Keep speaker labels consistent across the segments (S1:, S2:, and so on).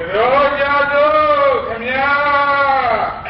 S1: Roja do, Kamya.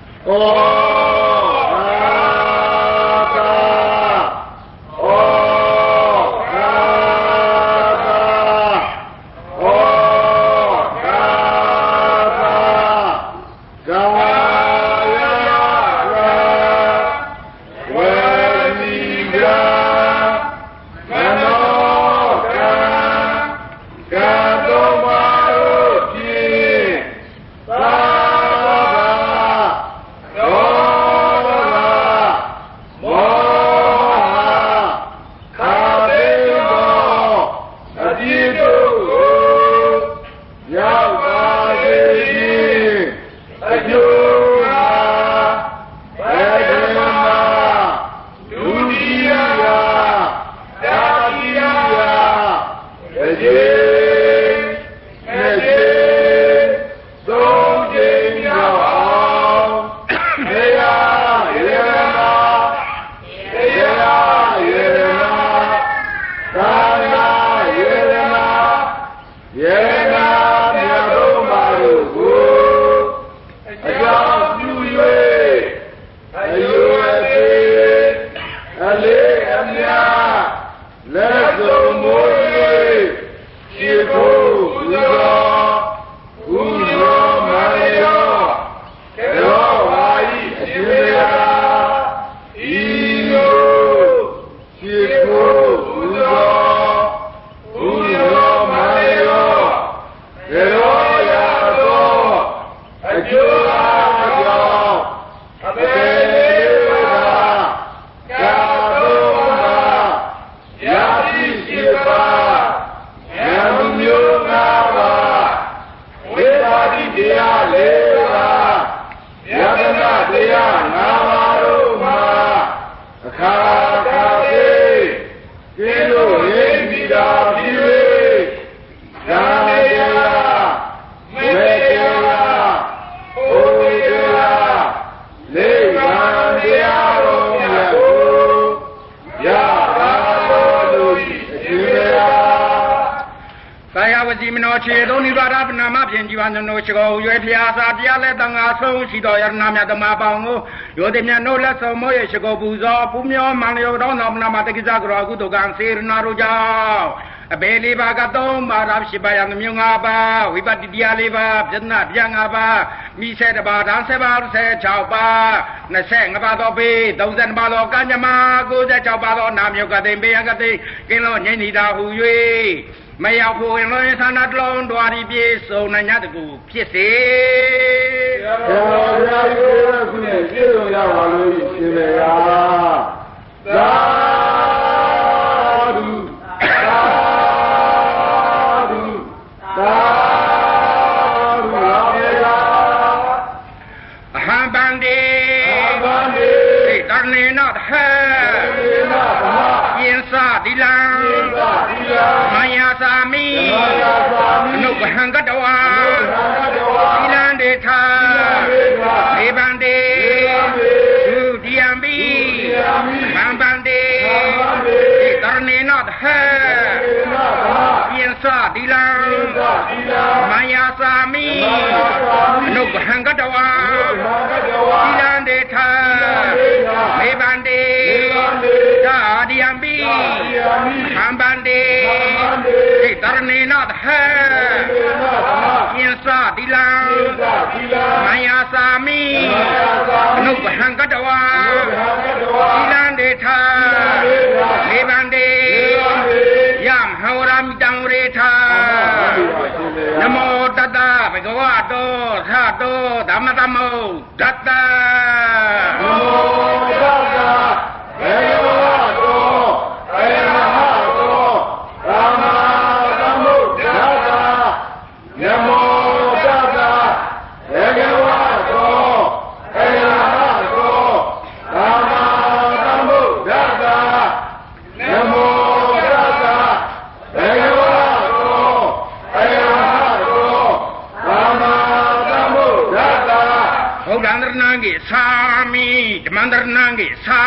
S2: Sami, Mandarnangi,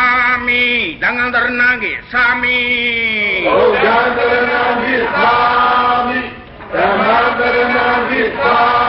S2: Sami, Dangandarnangi, Sami.
S1: Dangandarnangi, Sami, Dangandarnangi, Sami.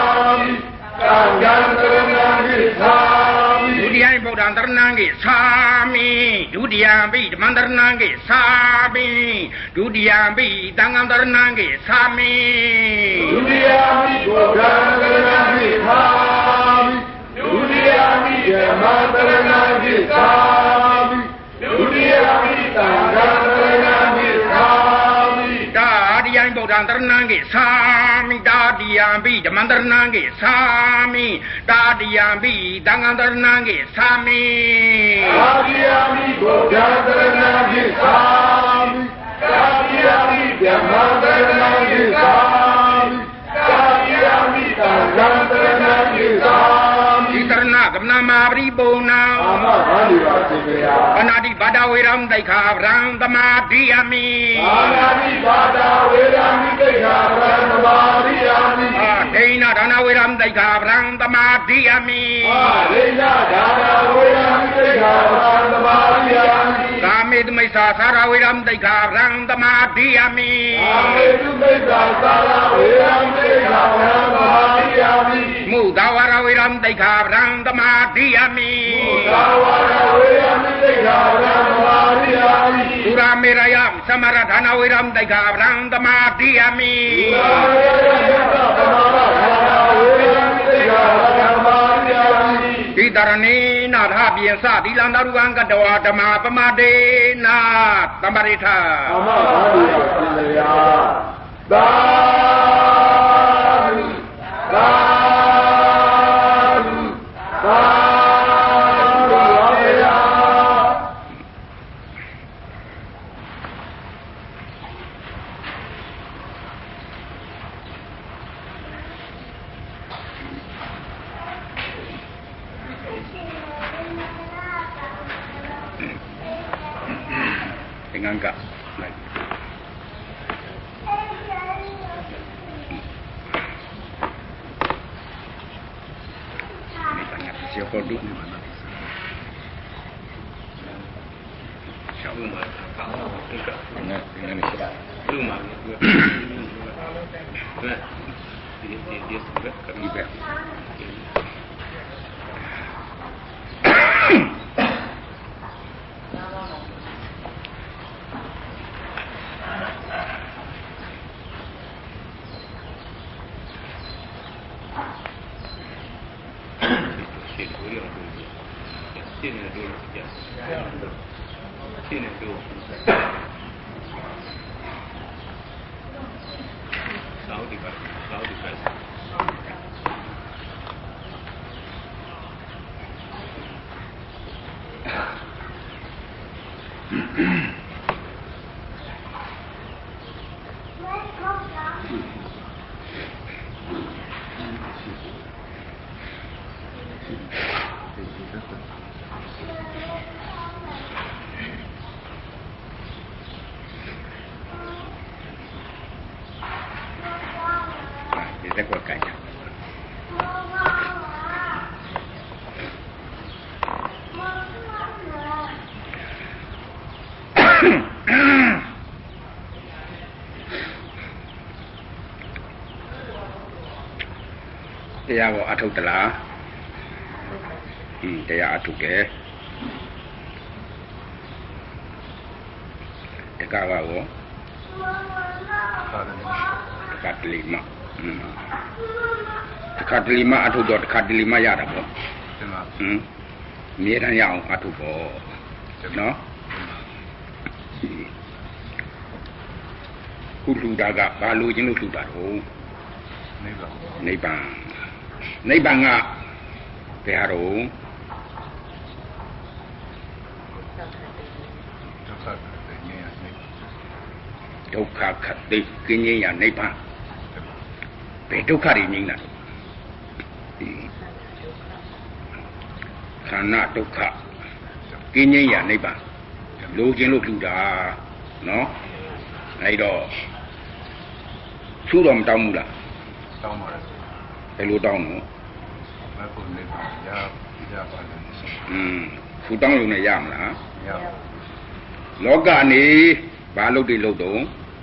S2: Ternangi Sami Dudiambi Mandernangi Sami Dudiambi Dangan Ternangi Sami
S1: Dudiambi Ternangi Sami Dudiambi Mandernangi Sami Dudiambi Dangan Ternangi Sami
S2: Dadiam Bodan Ternangi Sami Dadiambi Mandernangi Sami Dadiambi Dangan Ternangi Sami
S1: Dadiambi Bodan Ternangi Sami Dadiambi Mandernangi Sami Dadiambi Dangan Ternangi Sami
S2: Ternak nama Bribona Anadi Bada Wiram Daika Brang Tamadiami
S1: Anadi Bada Wiram Daika Brang Tamadiami
S2: Dena Dana Wiram Daika Brang Tamadiami
S1: Dena Dana Wiram Daika Brang Tamadiami
S2: Kamid Maisa Sara Wiram Daika Brang Tamadiami
S1: Kamid Maisa Sara Wiram Daika Brang Tamadiami
S2: Mudawara Wiram Daika Brang Tamadiami
S1: Mudawara Wiram Daika Brang Tamadiami
S2: Suramirayam Samaradhana Wiram Daika Brang Tamadiami Idarani Nadha Biasa Dilandaruan Kadawa Dama Pamadena Tamarita Enggak. Ini tanya siapa duduk di mana? Siapa enggak? Dengan itu. Rumah. Dia sudah kerja. Kita kuat kaya. Dia bawa aduk telah. Dia aduk ke. Dekat bawa. Dekat 5. Dekat 5 aduk dot dekat 5 ya ada po. Ni dan yang aduk po. No. Kudu daga balu jenuh sudah tu. Nibang ngak Tiharu Dukha khati Kinya Nibang Dukha rini na Khana Dukha Kinya Nibang Lu jin lu dah no ai đó Su dom tao mu la
S1: tao mu la
S2: ai lu tao mu
S1: ma ko ne ba ya ba le
S2: su tao lu ne ya ma la
S1: ya
S2: လောကနေဘာလုပ်တွေလုပ်တော့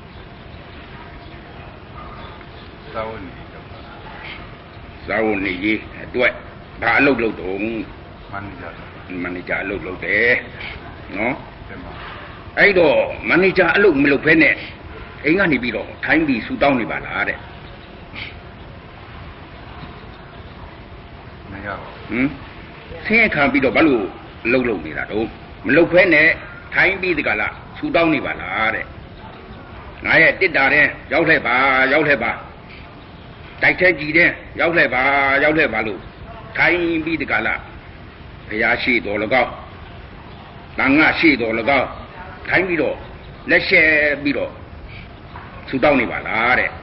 S1: သာဝနေ
S2: ဇာဝနေကြီးအတွက်ဘာအလုပ်လုပ်တော့
S1: မန်နေဂျာ
S2: မန်နေဂျာအလုပ်လုပ်တယ်နော်အဲ့တော့မန်နေဂျာအလုပ်မလုပ်ဘဲနဲ့အိမ်ကနေပြီးတော့ထိုင်းပြီးဆူတောင်းနေပါလားတဲ့
S1: မရပါ
S2: ဘူးဆင်းရဲခံပြီးတော့ဘာလို့အလုပ်လုပ်နေတာတော့မလုပ်ဘဲနဲ့ထိုင်းပြီးဒီကလာဆူတောင်းနေပါလားတဲ့ငါရဲ့တစ်တာတဲ့ရောက်လှည့်ပါတိုက်ထဲကြည်တဲ့ရောက်လှည့်ပါလို့ထိုင်းပြီးဒီကလာဘုရားရှိတော်၎င်းတန်ငါရှိတော်၎င်းထိုင်းပြီးတော့လက်ရှဲပြီးတော့ဆူတောင်းနေပါလားတဲ့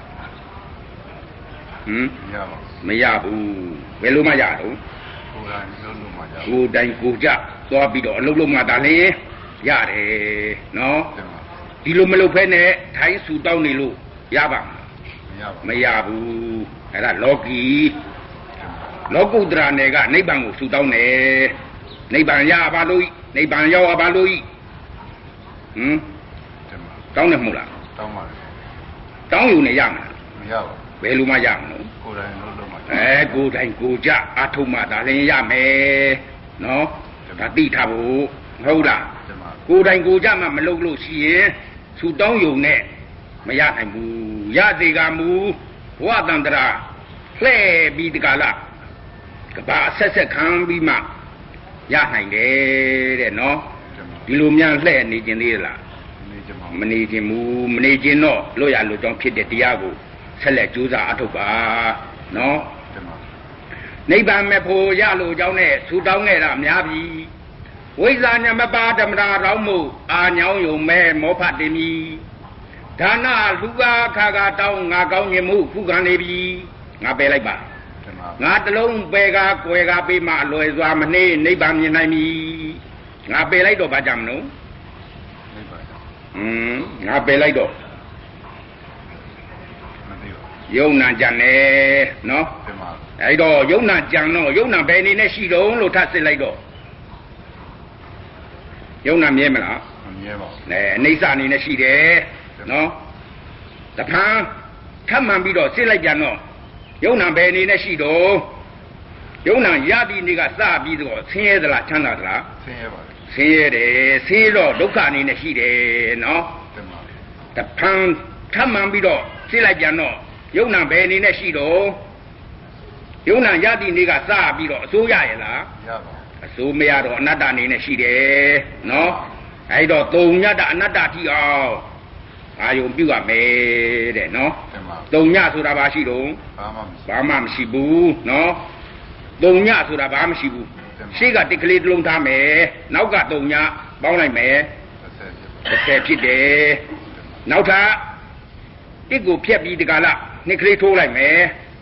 S2: မရဘူးဘယ်လိုမှရတော့ကိုယ်တိုင်ကိုကြသွားပြီးတော့အလုပ်လုပ်မှဒါလည်းရတယ်နော်ဒီလိုမလုပ်ဖဲနဲ့ထိုင်းဆူတောင်းနေလို့ရပါမရဘူးအဲ့ဒါလောကီလောကုတ္တရာနယ်ကနိဗ္ဗာန်ကိုဆူတောင်းတယ်နိဗ္ဗာန်ရပါလို့နိဗ္ဗာန်ရောက်ပါလို့တောင်းတယ်မဟုတ်လား
S1: တောင်းပါတယ်
S2: တောင်းယူနေရမှာ
S1: မရပါ
S2: ဘယ်လိုမှရမလို့
S1: ကိုယ်တိုင်လုပ်မှ
S2: ကိုယ်တိုင်ကိုကြအထုံးမှဒါလည်းရမယ်နော်ဒါသိထားဖို့မဟုတ်လားကိုယ်တိုင်ကိုကြမှမလုပ်လို့ရှိရင်ဆူတောင်းယူနဲ့မရနိုင်ဘူးရစေကမူဘဝတန္တရာလှဲ့ပြီးတကလားကဘာဆက်ခံပြီးမှရနိုင်တယ်တဲ့နော်ဒီလိုများလှဲ့နေခြင်းသေးလားမနေခြင်းဘူးမနေခြင်းတော့လွတ်ရလွတ်ကြောင်းဖြစ်တဲ့တရားကိုဆက်လက်ကြိုးစားအထောက်ပါနော်နိဗ္ဗာန်မဲ့ဖို့ရလို့ကြောင်းနဲ့ဆူတောင်းခဲ့တာများပြီဝိဇ္ဇာညမပါဓမ္မရာတော်မှုအာညောင်းယုံမဲမောဖတ်တင်မီဒါနလူကာခါခါတောင်းငါကောင်းခြင်းမှုခုခံနေပြီငါပယ်လိုက်ပါငါတလုံးပယ်ကားကွယ်ကားပေးမှအလွယ်စွာမနှေးနိဗ္ဗာန်မြင်နိုင်ပြီငါပယ်လိုက်တော့ဘာကြောင့်မလို့ငါပယ်လိုက်တော့ယုံနာကြံနေနော်အဲ့တော့ယုံနာကြံတော့ယုံနာဘယ်အနေနဲ့ရှိတော့လို့ထပ်စစ်လိုက်တော့ယုံနာမြဲမလား
S1: မမြဲပါဘူး
S2: အိဋ္ဌအနေနဲ့ရှိတယ်နော်တဖန်ထပ်မှန်ပြီးတော့စစ်လိုက်ကြတော့ယုံနာဘယ်အနေနဲ့ရှိတော့ယုံနာရသည်နေ့ကစပြီးတော့ဆင်းရဲသလားချမ်းသာသလား
S1: ဆင်းရဲပါဘူး
S2: ဆင်းရဲတယ်ဆင်းရဲတော့ဒုက္ခအနေနဲ့ရှိတယ်နော်တဖန်ထပ်မှန်ပြီးတော့စစ်လိုက်ကြတော့ယုံနာဘယ်အနေနဲ့ရှိတော့ယုံနာရသည်နေ့ကစပြီးတော့အစိုးရရဲ့လား
S1: ရပါ
S2: အစိုးမရတော့အနတ္တအနေနဲ့ရှိတယ်နော်အဲ့တော့သုံးညတအနတ္တတိအောင်အာယုံပြုရမယ်တဲ့နော်သုံးညဆိုတာဘာရှိတော့ဘာမှမရှိဘူးနော်သုံးညဆိုတာဘာမှမရှိဘူးရှေ့ကတစ်ကလေးတစ်လုံးထားမယ်နောက်ကသုံးညပေါင်းလိုက်မယ်30ဖြစ်တယ်နောက်ထပ်တစ်ကိုဖြတ်ပြီးဒီကလာနှစ်ကလေးထိုးလိုက်မယ်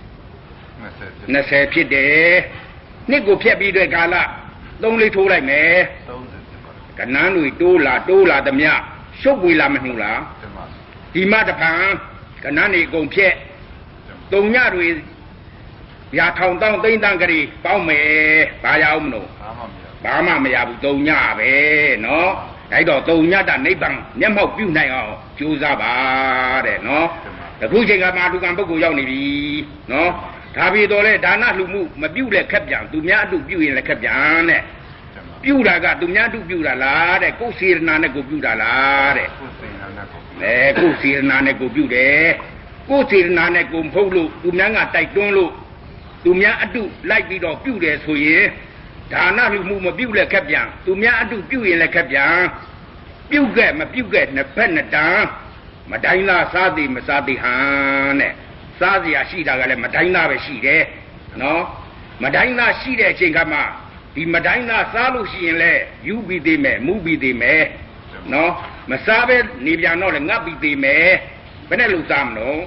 S2: 20ဖြစ်တယ်နှစ်ကိုဖြတ်ပြီးတဲ့ကာလ3လေးထိုးလိုက်မယ်ကနန်းတွေတိုးလာသမျှရှုပ်ဝေလာမနှူလားဒီမှတဖန်ကနန်းတွေအကုန်ဖြက်3ညတွေရာထောင်တောင်းသိမ့်တန်းကလေးပေါင်းမယ်ဘာရအောင်မလို့ဘာမှမရဘူး3ညပဲနော်အဲ့တော့3ညတနိဗ္ဗာန်မျက်မှောက်ပြုနိုင်အောင်ကြိုးစားပါတဲ့နော်အခုချိန်ကမာတုကံပုဂ္ဂိုလ်ရောက်နေပြီနော်ဒါပြီးတော့လေဒါနလှူမှုမပြုတ်လဲခက်ပြန်သူများအတုပြုရင်လည်းခက်ပြန်တဲ့ပြုတ်တာကသူများအတုပြုတ်တာလားတဲ့ကိုယ်စေရနာနဲ့ကိုပြုတ်တာလားတဲ့ကိုယ်စေရနာနဲ့ကိုပြုတ်တယ်ကိုယ်စေရနာနဲ့ကိုမဟုတ်လို့သူများကတိုက်တွန်းလို့သူများအတုလိုက်ပြီးတော့ပြုတ်တယ်ဆိုရင်ဒါနလှူမှုမပြုတ်လဲခက်ပြန်သူများအတုပြုတ်ရင်လည်းခက်ပြန်ပြုတ်ခဲ့မပြုတ်ခဲ့နှစ်ဖက်နှစ်တန်းမတိုင်းလားစားသည်မစားသည်ဟန်တဲ့စားစရာရှိတာကလည်းမတိုင်းသားပဲရှိတယ်နော်မတိုင်းသားရှိတဲ့အချိန်ကမှဒီမတိုင်းသားစားလို့ရှိရင်လည်းယူပြီးသေးမယ်မူးပြီးသေးမယ်နော်မစားပဲနေပြန်တော့လည်းငတ်ပြီးသေးမယ်ဘယ်နဲ့လို့စားမလို့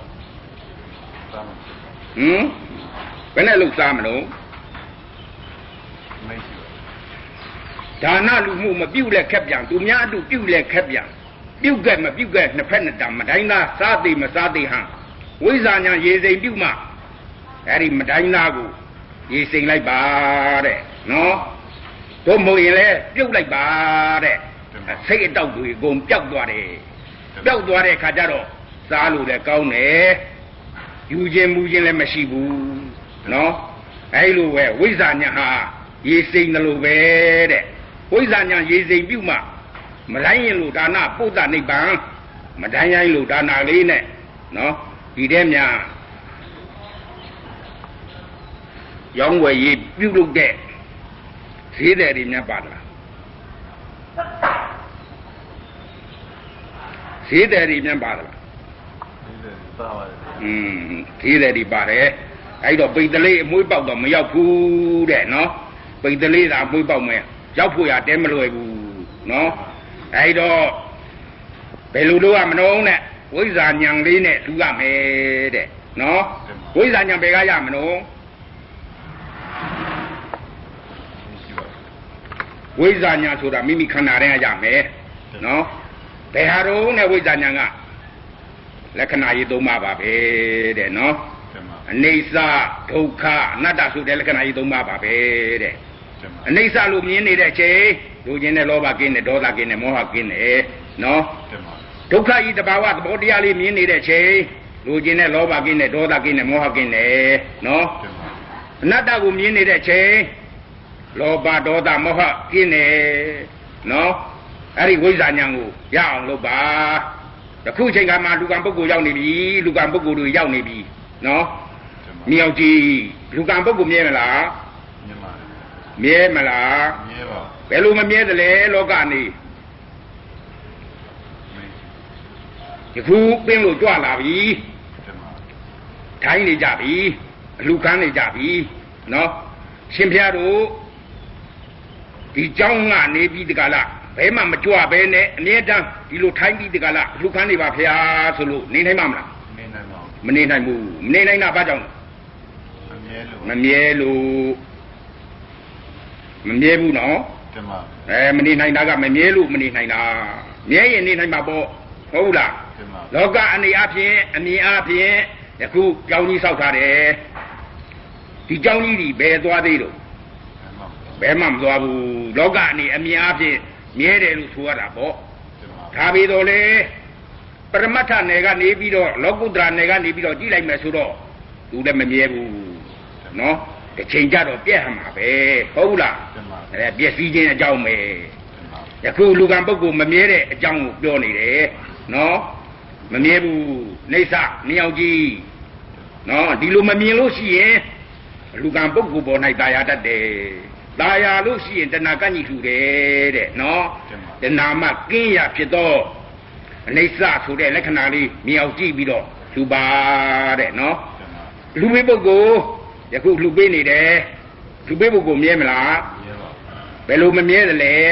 S2: ဘယ်နဲ့လို့စားမလို့ဒါနလူမှုမပြုတ်လဲခက်ပြန်သူများအတူပြုတ်လဲခက်ပြန်ပြုတ်ခဲ့မပြုတ်ခဲ့နှစ်ဖက်နှစ်တံမတိုင်းသားစားသေးမစားသေးဟန်ဝိဇ္ဇာညာရေစိမ်ပြုတ်မှအဲ့ဒီမတိုင်းသားကိုရေစိမ်လိုက်ပါတဲ့နော်တို့မဟုတ်ရင်လည်းပြုတ်လိုက်ပါတဲ့စိတ်အတောက်တွေအကုန်ပျောက်သွားတယ်ပျောက်သွားတဲ့ခါကျတော့စားလို့လည်းကောင်းတယ်ယူခြင်းမူခြင်းလည်းမရှိဘူးနော်အဲ့လိုပဲဝိဇ္ဇာညာဟာရေစိမ်တယ်လို့ပဲတဲ့ဝိဇ္ဇာညာရေစိမ်ပြုမှမတိုင်းရင်လို့ဒါနပုဒ္ဒနိဗ္ဗာန်မတိုင်းရင်လို့ဒါနလေးနဲ့နော်ဒီတဲ့များရောင်းဝယ်ရေးပြုလုပ်တဲ့ဈေးတယ်တွေများပါလားဈေးတယ်တွေများပါလားဈေးတယ်တွေပါတယ်အဲ့တော့ပိတ်တလေးအမွှေးပေါက်တော့မရောက်ဘူးတဲ့နော်ပိတ်တလေးသာအမွှေးပေါက်မယ်ရောက်ဖို့ရတဲမလွယ်ဘူးနော်အဲ့တော့ဘယ်လိုလုပ်ရမလို့နဲ့ဝိဇ္ဇာဉာဏ်လေးနဲ့လူရမယ်တဲ့နော်ဝိဇ္ဇာဉာဏ်ဘယ်ကရမလို့ဝိဇ္ဇာဉာဏ်ဆိုတာမိမိခန္ဓာထဲကရမယ်နော်ဘယ်ဟာတော့နဲ့ဝိဇ္ဇာဉာဏ်ကလက္ခဏာကြီး 3 ပါးပါပဲတဲ့နော်အနိစ္စဒုက္ခအနတ္တဆိုတဲ့လက္ခဏာကြီး 3 ပါးပါပဲတဲ့အနိစ္စလို့မြင်နေတဲ့အချိန်လူချင်းနဲ့လောဘကင်းတယ်ဒေါသကင်းတယ်မောဟကင်းတယ်နော်ဒုက္ခဤတဘာဝသဘောတရားလေးမြင်နေတဲ့အချိန်လူချင်းနဲ့လောဘကင်းတယ်ဒေါသကင်းတယ်မောဟကင်းတယ်နော်အနတ္တကိုမြင်နေတဲ့အချိန်လောဘဒေါသမောဟကင်းတယ်နော်အဲ့ဒီဝိဇ္ဇာဉာဏ်ကိုရအောင်လုပ်ပါတခုချိန်ကမှလူကံပုဂ္ဂိုလ်ရောက်နေပြီလူကံပုဂ္ဂိုလ်တွေရောက်နေပြီနော်မြောက်ကြီးလူကံပုဂ္ဂိုလ်မြဲမလားမြဲမလားမြဲပါဘယ်လိုမမြဲသလဲလောကနေယခုပင်းလို့ကြွလာပြီထိုင်းနေကြပြီအလူကန်းနေကြပြီနော်ရှင်ဖျားတို့ဒီเจ้าကနေပြီးတကလားဘယ်မှမကြွပဲနဲ့အမြဲတမ်းဒီလိုထိုင်းပြီးတကလားလူကန်းနေပါဖျားဆိုလို့နေနိုင်မှာမလားမနေနိုင်ဘူးမနေနိုင်တာဘာကြောင့်မမြဲလို့မမြဲဘူးနော်မနေနိုင်တာကမမြဲလို့မနေနိုင်တာမြဲရင်နေနိုင်မှာပေါ့ဟုတ်လားလောကအနေအချင်းအမြင်အချင်းယခုကြောင်းကြီးဆောက်ထားတယ်ဒီကြောင်းကြီးဒီဘယ်သွားသေးတော့ဘယ်မှမသွားဘူးလောကအနေအမြင်အချင်းမြဲတယ်လို့ဆိုရတာပေါ့ဒါပေတော့လေပရမတ္ထနယ်ကနေပြီးတော့လောကုတ္တရာနယ်ကနေပြီးတော့ကြည့်လိုက်မယ်ဆိုတော့သူလည်းမမြဲဘူးနော်တစ်ချိန်ကြတော့ပြက်ဟမှာပဲဟုတ်လားပြက်စီးခြင်းအကြောင်းပဲယခုလူကံပုဂ္ဂိုလ်မမြဲတဲ့အကြောင်းကိုပြောနေတယ်နော်မမြဲဘူးနေဆနေအောင်ကြည့်နော်ဒီလိုမမြင်လို့ရှိရင်လူကံပုဂ္ဂိုလ်ပေါ်၌တာယာတတ်တယ်တာယာလို့ရှိရင်တဏှာကညှိထူတယ်တဲ့နော်တဏှာမှကင်းရဖြစ်တော့အနိစ္စဆိုတဲ့လက္ခဏာလေးမြင်အောင်ကြည့်ပြီးတော့လူပါတဲ့နော်လူမေးပုဂ္ဂိုလ်ယခုလူပေးနေတယ်လူပေးပုဂ္ဂိုလ်မြဲမလားမြဲပါဘယ်လိုမမြဲသလဲ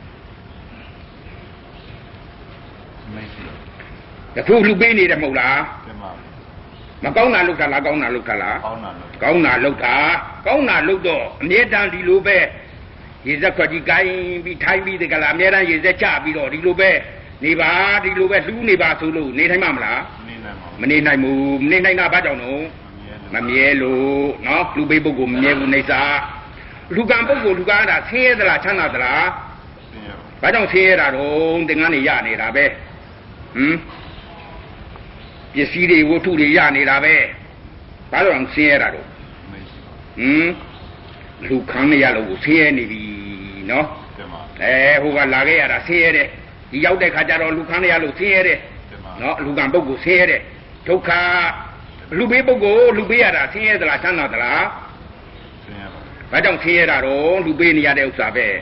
S2: ယခုလူပေးနေတယ်မဟုတ်လားမကောင်းတာလုပ်တာလားကောင်းတာလုပ်တာလားကောင်းတာလုပ်တာကောင်းတာလုပ်တော့အမြဲတမ်းဒီလိုပဲရေစက်ခွက်ကြီးကိုင်းပြီးထိုင်းပြီးတကလားအမြဲတမ်းရေစက်ချပြီးတော့ဒီလိုပဲနေပါဒီလိုပဲလှူးနေပါဆိုလို့နေနိုင်မှာမလားမနေနိုင်ဘူးမနေနိုင်တာဘာကြောင့်တော့မမြဲလို့နော်လူပိပုဂ္ဂိုလ်မမြဲဘူးနေစာလူကံပုဂ္ဂိုလ်လူကံတာဆင်းရဲသလားချမ်းသာသလားဘာကြောင့်ဆင်းရဲတာတော့သင်္ကန်းနေရနေတာပဲပစ္စည်းတွေဝတ္ထုတွေရနေတာပဲဘာလို့အောင်ဆင်းရဲတာတော့လူခံနေရလို့ဆင်းရဲနေပြီနော်ဟိုကလာခဲ့ရတာဆင်းရဲတယ်ဒီရောက်တဲ့ခါကျတော့လူခံနေရလို့ဆင်းရဲတယ်နော်လူကံပုဂ္ဂိုလ်ဆင်းရဲတယ်ဒုက္ခလူပေးပုဂ္ဂိုလ်လူပေးရတာဆင်းရဲသလားချမ်းသာသလားဆင်းရဲပါဘာကြောင့်ဆင်းရဲတာတော့လူပေးနေရတဲ့ဥစ္စာပဲ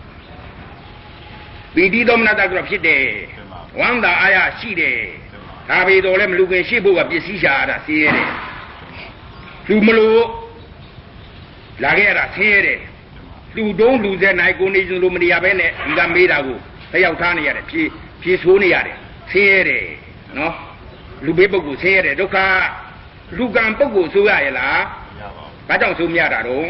S2: ပီတိသောမနတကတော့ဖြစ်တယ်ဝမ်းသာအားရရှိတယ်ဒါပေတော့လည်းမလူခင်ရှိဖို့ကပစ္စည်းရှာရတာဆင်းရဲတယ်လူမလို့လာခဲ့ရတာဆင်းရဲတယ်လူတုံးလူစဲနိုင်ကိုနေလို့မနေရပဲနဲ့ဒီကမေးတာကိုတယောက်ထားနေရတယ်ဖြေဆိုးနေရတယ်ဆင်းရဲတယ်နော်လူပေးပုဂ္ဂိုလ်ဆင်းရဲတယ်ဒုက္ခလူကံပုဂ္ဂိုလ်ဆိုရရဲ့လားမရပါဘူးဘာကြောင့်ဆိုမရတာတော့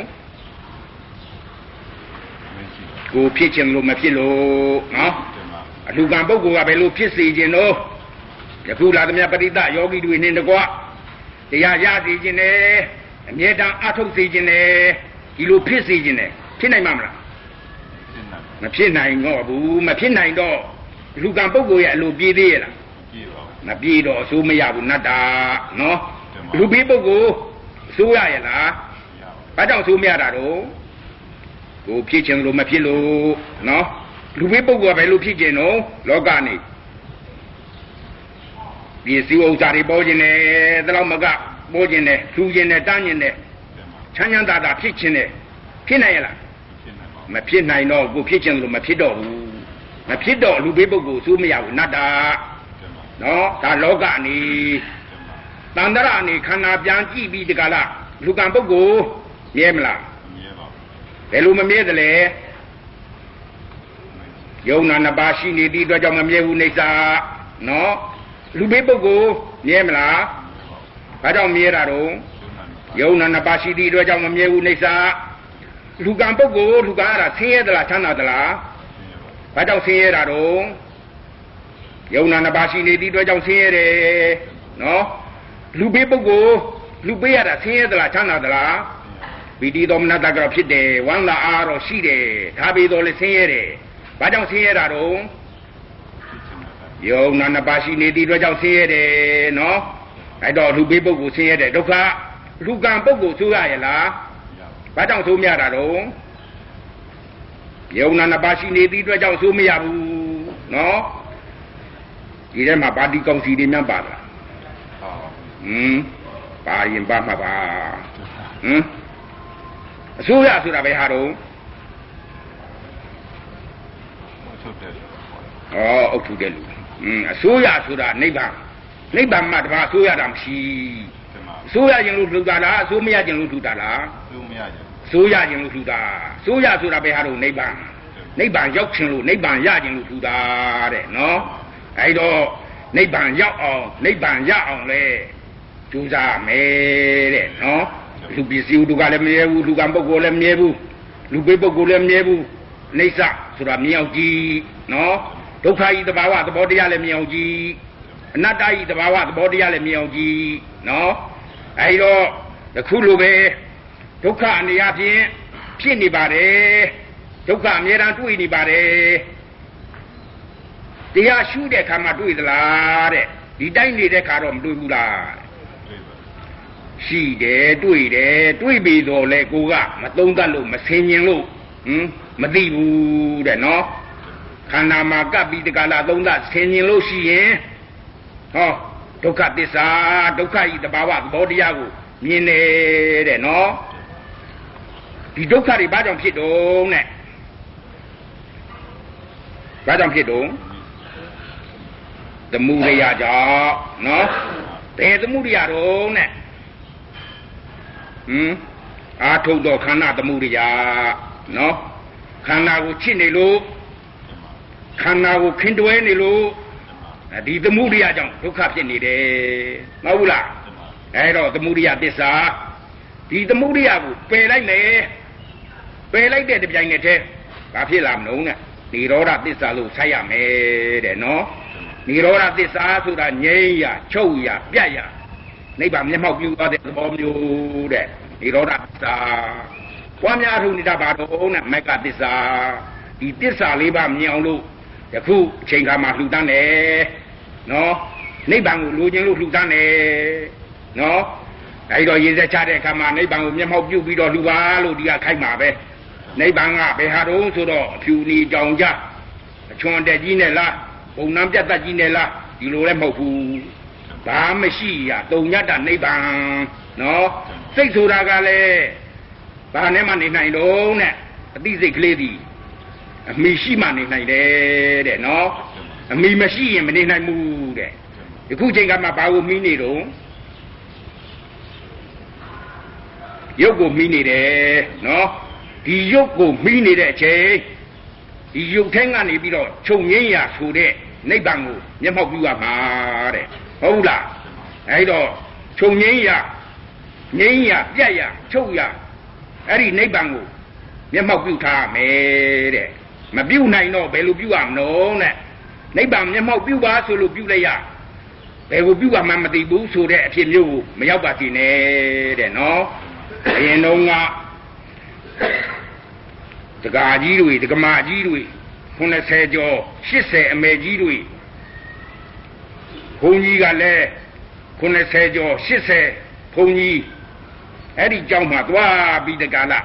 S2: ကိုဖြစ်ခြင်းလို့မဖြစ်လို့နော်အလူကံပုဂ္ဂိုလ်ကဘယ်လိုဖြစ်စေခြင်းတော့ယခုလာသမျှပရိသယောဂီတွေနဲ့တကွတရားရစေခြင်းနဲ့အမြဲတမ်းအထုတ်စေခြင်းနဲ့ဒီလိုဖြစ်စေခြင်းနဲ့ဖြစ်နိုင်မှာမလားမဖြစ်နိုင်တော့ဘူးမဖြစ်နိုင်တော့လူကံပုဂ္ဂိုလ်ရဲ့အလိုပြေးသေးရဲ့လားမပြေးတော့အစိုးမရဘူးနတ်တာနော်လူပေးပုဂ္ဂိုလ်အစိုးရရဲ့လားဘာကြောင့်အစိုးမရတာတော့ကိုဖြစ်ခြင်းလို့မဖြစ်လို့နော်လူဘေးပုဂ္ဂိုလ်ကပဲလို့ဖြစ်ခြင်းတော့လောကနေပစ္စည်းဥစ္စာတွေပေါ်ခြင်းနဲ့တလောက်မကပေါ်ခြင်းနဲ့ထူခြင်းနဲ့တန်းခြင်းနဲ့ချမ်းချမ်းသာသာဖြစ်ခြင်းနဲ့ဖြစ်နိုင်ရလားမဖြစ်နိုင်တော့ကိုဖြစ်ခြင်းလို့မဖြစ်တော့ဘူးမဖြစ်တော့လူဘေးပုဂ္ဂိုလ်စိုးမရဘူးနတ္တာနော်ဒါလောကနေတန္တရအနေခန္ဓာပြန်ကြည့်ပြီးတကလားလူကံပုဂ္ဂိုလ်မြဲမလားမမြဲပါဘူးဘယ်လိုမမြဲသလဲယုံနာနှစ်ပါးရှိနေသည့်အတွက်ကြောင့်မမြဲဘူးနေစာနော်လူဘေးပုဂ္ဂိုလ်မြဲမလားဘာကြောင့်မြဲတာတော့ယုံနာနှစ်ပါးရှိသည့်အတွက်ကြောင့်မမြဲဘူးနေစာလူကံပုဂ္ဂိုလ်လူကံအဲ့ဒါဆင်းရဲသလားချမ်းသာသလားဘာကြောင့်ဆင်းရဲတာတော့ယုံနာနှစ်ပါးရှိနေသည့်အတွက်ကြောင့်ဆင်းရဲတယ်နော်လူဘေးပုဂ္ဂိုလ်လူပေးရတာဆင်းရဲသလားချမ်းသာသလားပီတိသောမနတကတော့ဖြစ်တယ်ဝမ်းသာအားတော့ရှိတယ်ဒါပေတော့လည်းဆင်းရဲတယ်ဘာကြောင့်ဆင်းရဲတာတော့ယုံနာနှစ်ပါးရှိနေသည့်အတွက်ကြောင့်ဆင်းရဲတယ်နော်အဲ့တော့လူပေးပုဂ္ဂိုလ်ဆင်းရဲတယ်ဒုက္ခလူကံပုဂ္ဂိုလ်ဆိုရရဲ့လားဘာကြောင့်ဆိုမရတာတော့ယုံနာနှစ်ပါးရှိနေသည့်အတွက်ကြောင့်ဆိုမရဘူးနော်ဒီထဲမှာပါတီကောင်စီတွေများပါလားပါရင်ပါမှာပါအစိုးရဆိုတာပဲဟာတော့အုပ်ထုတဲ့လူအစိုးရဆိုတာနိဗ္ဗာန်မှာတပါအစိုးရတာမရှိအစိုးရရင်လို့လှူတာလားအစိုးမရရင်လို့လှူတာလားအစိုးရရင်လို့လှူတာအစိုးရဆိုတာပဲဟာတော့နိဗ္ဗာန်ရောက်ခြင်းလို့နိဗ္ဗာန်ရခြင်းလို့လှူတာတဲ့နော်အဲ့တော့နိဗ္ဗာန်ရောက်အောင်နိဗ္ဗာန်ရအောင်လဲကျူးစားမယ်တဲ့နော်လူပစ္စည်းတို့ကလည်းမမြဲဘူးလူကံပုဂ္ဂိုလ်လည်းမမြဲဘူးလူပိပုဂ္ဂိုလ်လည်းမမြဲဘူးနှိစ္စဆိုတာမြင်အောင်ကြည့်နော်ဒုက္ခဤသဘာဝသဘောတရားလည်းမြင်အောင်ကြည့်အနတ္တဤသဘာဝသဘောတရားလည်းမြင်အောင်ကြည့်နော်အဲဒီတော့တခုလိုပဲဒုက္ခအနေအချင်းဖြစ်နေပါတယ်ဒုက္ခအမြဲတမ်းတွေ့နေပါတယ်တရားရှုတဲ့အခါမှာတွေ့သလားတဲ့ဒီတိုင်းနေတဲ့အခါတော့မတွေ့ဘူးလားရှိတယ်တွေ့ပြီတော့လေကိုကမသုံးတတ်လို့မဆင်ញင်လို့မသိဘူးတဲ့နော်ခန္ဓာမှာကပ်ပြီးတကလားသုံးတတ်ဆင်ញင်လို့ရှိရင်ဟောဒုက္ခသစ္စာဒုက္ခဤတဘာဝသဘောတရားကိုမြင်တယ်တဲ့နော်ဒီဒုက္ခတွေဘာကြောင့်ဖြစ်တုံးတဲ့ဘာကြောင့်ဖြစ်တုံးသမုဒယကြောင့်နော်ဘယ်သမုဒယတော့နဲ့အာထုတ်တော့ခန္ဓာသမုဒယနော်ခန္ဓာကိုချစ်နေလို့ခန္ဓာကိုခင်တွဲနေလို့ဒီသမုဒယကြောင့်ဒုက္ခဖြစ်နေတယ်မဟုတ်ဘူးလားအဲ့တော့သမုဒယသစ္စာဒီသမုဒယကိုပယ်လိုက်မယ်ပယ်လိုက်တဲ့တပြိုင်နက်တည်းဘာဖြစ်လာမလို့နဲ့និရောဓသစ္စာလို့ဆိုက်ရမယ်တဲ့နော်និရောဓသစ္စာဆိုတာငြိမ်းရချုပ်ရပြတ်ရနိဗ္ဗာန်မျက်မှောက်ပြုသွားတဲ့သဘောမျိုးတဲ့និရောဓသစ္စာပွားများထုနေတာဘာတော့နဲ့မက္ကသစ္စာဒီသစ္စာလေးပါမြင်အောင်လို့ယခုအချိန်ခါမှာလှူဒန်းတယ်နော်နိဗ္ဗာန်ကိုလိုချင်လို့လှူဒန်းတယ်နော်အဲဒီတော့ရေစက်ချတဲ့အခါမှာနိဗ္ဗာန်ကိုမျက်မှောက်ပြုပြီးတော့လှူပါလို့ဒီကခိုက်မှာပဲနိဗ္ဗာန်ကဘယ်ဟာတော့ဆိုတော့အဖြူနီကြောင်ကြအချွန်တက်ကြီးနဲ့လားဘုံနှံပြတ်တတ်ကြီးနဲ့လားဒီလိုလည်းမဟုတ်ဘူးဘာမရှိရတုံညတ္တနိဗ္ဗာန်နော်စိတ်ဆိုတာကလည်းဘာနဲ့မှနေနိုင်တော့နဲ့အသိစိတ်ကလေးဒီအမိရှိမှနေနိုင်တယ်တဲ့နော်အမိမရှိရင်မနေနိုင်ဘူးတဲ့ဒီခုချိန်ကမှဘာကိုမိနေတော့ရုပ်ကိုမိနေတယ်နော်ဒီရုပ်ကိုမိနေတဲ့အချိန်ဒီရုပ်ထဲကနေပြီးတော့ချုပ်ငင်းရာဆိုတဲ့နိဗ္ဗာန်ကိုမျက်မှောက်ပြုရမှာတဲ့ဟုတ်လားအဲဒီတော့ချုပ်ငင်းရာငင်းရာပြတ်ရာချုပ်ရာအဲ့ဒီနိဗ္ဗာန်ကိုမျက်မှောက်ပြုထားမယ်တဲ့မပြုနိုင်တော့ဘယ်လိုပြုရမလို့နဲ့နိဗ္ဗာန်မျက်မှောက်ပြုပါဆိုလို့ပြုလိုက်ရဘယ်ကိုပြုရမှမသိဘူးဆိုတဲ့အဖြစ်မျိုးကိုမရောက်ပါစေနဲ့တဲ့နော်အရင်တော့ကဒကာကြီးတွေဒကမာကြီးတွေ90ကျော်80အမေကြီးတွေဘုန်းကြီးကလည်း90ကျော်80ဘုန်းကြီးအဲ့ဒီကြောင့်မှသွားပြီးတကလား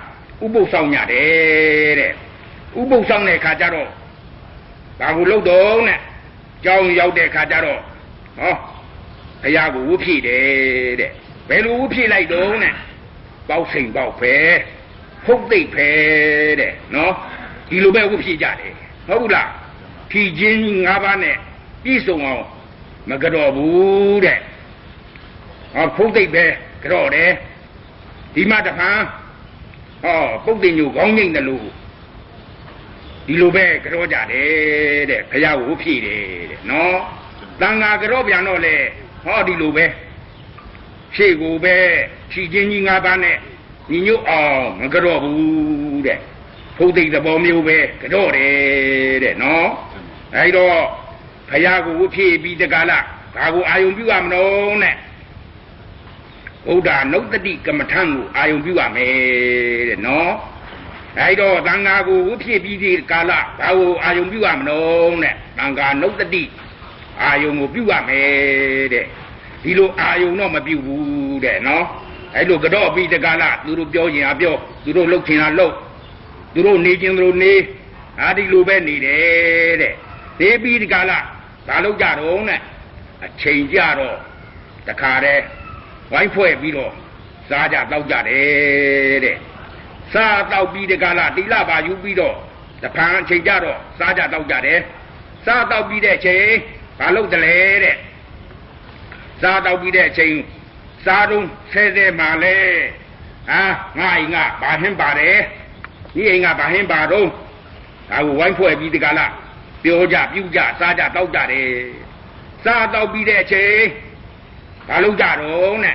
S2: ဥပုပ်ဆောင်ညတယ်တဲ့ဥပုပ်ဆောင်တဲ့ခါကျတော့ဘာကိုလုပ်တော့နဲ့ကြောင်းရောက်တဲ့ခါကျတော့ဟောဘုရားကိုဝုဖြည့်တယ်တဲ့ဘယ်လိုဝုဖြည့်လိုက်တော့နဲ့ပေါက်စိန်ပေါက်ပဲဖုတ်သိပ်ပဲတဲ့နော်ဒီလိုပဲဝုဖြည့်ကြတယ်ဟုတ်ဘူးလားဖြည့်ခြင်း၅ပါးနဲ့ပြည့်စုံအောင်မကြော်ဘူးတဲ့ဟောဖုတ်သိပ်ပဲကြော်တယ်ဒီမှာတဖန်ဟောပုတ်တင်ညိုခေါင်းငိမ့်တယ်လို့ဒီလိုပဲကြောကြတယ်တဲ့ဘုရားကိုဝုဖြည့်တယ်တဲ့နော်တန်ဃာကြောပြန်တော့လေဟောဒီလိုပဲရှေ့ကိုပဲဖြည့်ခြင်းကြီး၅ပါးနဲ့ညီညွတ်အောင်မကြောဘူးတဲ့ဖုတ်သိပ်သဘောမျိုးပဲကြောတယ်တဲ့နော်အဲဒီတော့ဘုရားကိုဝုဖြည့်ပြီးတကလားဘာကိုအာယုံပြုရမလို့နဲ့ဘုရားနုတ္တိကမ္မထံကိုအာယုံပြုရမယ်တဲ့နော်အဲဒီတော့သံဃာကိုဝုဖြည့်ပြီးဒီကာလဘာကိုအာယုံပြုရမလို့နဲ့သံဃာနုတ္တိအာယုံကိုပြုရမယ်တဲ့ဒီလိုအာယုံတော့မပြုဘူးတဲ့နော်အဲဒီလိုကတော့ပြီးတကာလသူတို့ပြောရင်အပြောသူတို့လှုပ်ချင်တာလှုပ်သူတို့နေချင်သူတို့နေဒီလိုပဲနေတယ်တဲ့နေပြီးတကာလဘာလုပ်ကြတော့နဲ့အချိန်ကြတော့တခါတည်းဝိုင်းဖွဲ့ပြီးတော့စားကြတောက်ကြတယ်တဲ့စားတောက်ပြီးတကာလတိလပါယူပြီးတော့တဖန်အချိန်ကြတော့စားကြတောက်ကြတယ်စားတောက်ပြီးတဲ့အချိန်ဘာလုပ်တယ်လဲတဲ့စားတောက်ပြီးတဲ့အချိန်စားတော့ဆဲဆဲမှလဲငါအိမ်ကဘာဟင်းပါတယ်ဒီအိမ်ကဘာဟင်းပါတော့ဒါကိုဝိုင်းဖွဲ့ပြီးတကာလပြောကြပြုကြစားကြတောက်ကြတယ်စားတောက်ပြီးတဲ့အချိန်ဘာလုပ်ကြတော့နဲ့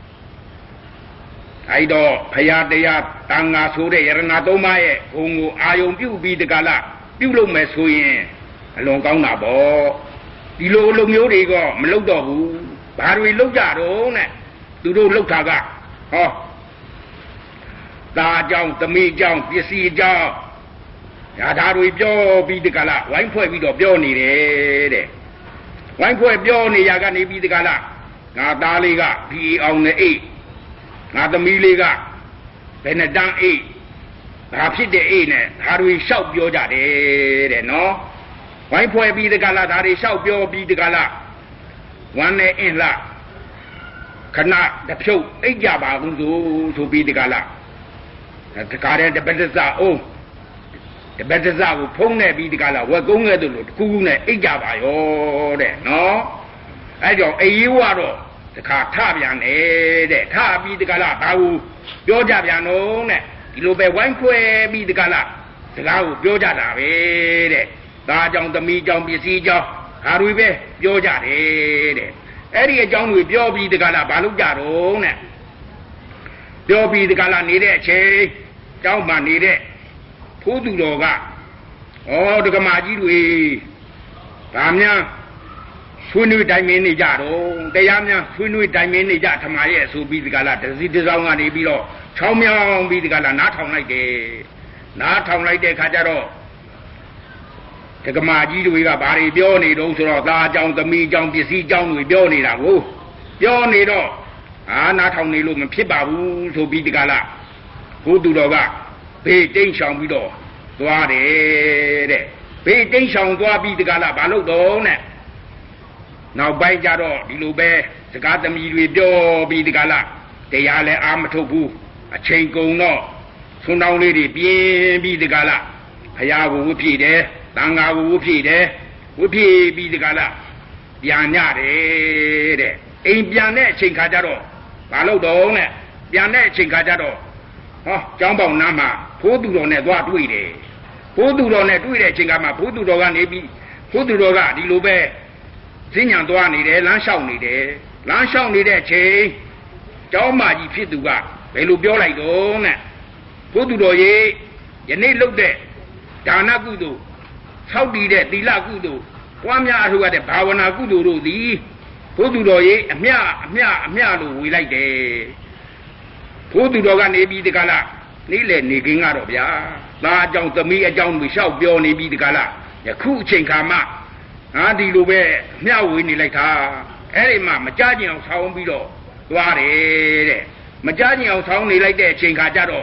S2: အဲ့တော့ဖရာတရားတန်ဃာဆိုတဲ့ယရဏသုံးပါးရဲ့ဂုဏ်ကိုအာယုံပြုပြီးတကလားပြုလုပ်မယ်ဆိုရင်အလွန်ကောင်းတာပေါ့ဒီလိုအလုပ်မျိုးတွေကမလုပ်တော့ဘူးဘာတွေလုပ်ကြတော့နဲ့သူတို့လုပ်တာကဟောตาကြောင့်သမီးကြောင့်ပစ္စည်းကြောင့်ဒါတွေပြောပြီးတကလားဝိုင်းဖွဲ့ပြီးတော့ပြောနေတယ်တဲ့ဝိုင်းဖွဲ့ပြောနေရကနေပြီးတကလားငါသားလေးကဒီအောင်နဲ့အိတ်ငါသမီးလေးကဘယ်နဲ့တန်းအိတ်ဘာဖြစ်တဲ့အိတ်နဲ့ဒါတွေလျှောက်ပြောကြတယ်တဲ့နော်ဝိုင်းဖွဲ့ပြီးတကလားဒါတွေလျှောက်ပြောပြီးတကလားဝမ်းနဲ့အင်းလားခဏတဖြုတ်အိတ်ကြပါဘူးဆိုပြီးတကလားတကားတဲ့တပတ်တစအောင်တပတ်တစကိုဖုံးနေပြီးတကလားဝက်ကုန်းခဲ့တယ်လို့တကူးနဲ့အိတ်ကြပါရောတဲ့နော်အဲကြောင့်အေးဝါတော့တခါထပြန်နေတဲ့ထပြီးတကလားဘာကိုပြောကြပြန်တော့နဲ့ဒီလိုပဲဝိုင်းခွဲပြီးတကလားစကားကိုပြောကြတာပဲတဲ့သားကြောင့်သမီးကြောင့်ပစ္စည်းကြောင့်ဟာတွေပဲပြောကြတယ်တဲ့အဲ့ဒီအကြောင်းတွေပြောပြီးတကလားဘာလုပ်ကြတော့နဲ့ပြောပြီးတကလားနေတဲ့အချိန်ကျောင်းမှာနေတဲ့ဖိုးသူတော်ကဒကမာကြီးတွေဗာများဆွေးနွေးတိုင်မင်းနေကြတော့တရားများဆွေးနွေးတိုင်မင်းနေကြထမရဲ့ဆိုပြီးဒီကလာတစီတစောင်းကနေပြီးတော့ချောင်းမြောင်းပြီးဒီကလာနားထောင်လိုက်တယ်နားထောင်လိုက်တဲ့ခါကျတော့ဒကမာကြီးတွေကဘာတွေပြောနေတော့ဆိုတော့သားအကြောင်းသမီးအကြောင်းပစ္စည်းအကြောင်းတွေပြောနေတာကိုပြောနေတော့နားထောင်နေလို့မဖြစ်ပါဘူးဆိုပြီးဒီကလာဘုသူတော်ကဘေးတိန့်ချောင်ပြီးတော့သွားတယ်တဲ့ဘေးတိန့်ချောင်သွားပြီးဒီကလာဘာလို့တော့နဲ့နောက်ပိုင်းကြတော့ဒီလိုပဲစကားသမီးတွေပြောပြီးဒီကလာတရားလည်းအာမထုတ်ဘူးအချိန်ကုန်တော့ဆွန်းတောင်းလေးတွေပြင်းပြီးဒီကလာဘုရားကိုဝုဖြည့်တယ်တန်ဃာကိုဝုဖြည့်တယ်ဝုဖြည့်ပြီးဒီကလာပြန်ညတယ်တဲ့အိမ်ပြန်တဲ့အချိန်ခါကျတော့ဘာလို့တော့နဲ့ပြန်တဲ့အချိန်ခါကျတော့ကျောင်းပေါင်နားမှာဖိုးသူတော်နဲ့သွားတွေ့တယ်ဖိုးသူတော်နဲ့တွေ့တဲ့အချိန်ကမှဖိုးသူတော်ကနေပြီးဖိုးသူတော်ကဒီလိုပဲဈဉ္ညာသွားနေတယ်လမ်းလျှောက်နေတယ်လမ်းလျှောက်နေတဲ့အချိန်ကျောင်းမကြီးဖြစ်သူကဘယ်လိုပြောလိုက်တော့နဲ့ဘုသူတော်ရေယနေ့လုပ်တဲ့ဒါနကုသိုလ်ဆောက်တည်တဲ့သီလကုသိုလ်ပွားများအထုရတဲ့ဘာဝနာကုသိုလ်တို့သည်ဘုသူတော်ရေအမျှလို့ဝေလိုက်တယ်ဘုသူတော်ကနေပြီးဒီကလာနေ့လေနေခင်းကတော့ဗျာသားအကြောင်းသမီးအကြောင်းတွေလျှောက်ပြောနေပြီးဒီကလာယခုအချိန်ခါမှဒီလိုပဲမျှဝေနေလိုက်တာအဲ့ဒီမှာမကြကျင်အောင်ဆောင်းပြီးတော့သွားတယ်တဲ့မကြကျင်အောင်ဆောင်းနေလိုက်တဲ့အချိန်ခါကျတော့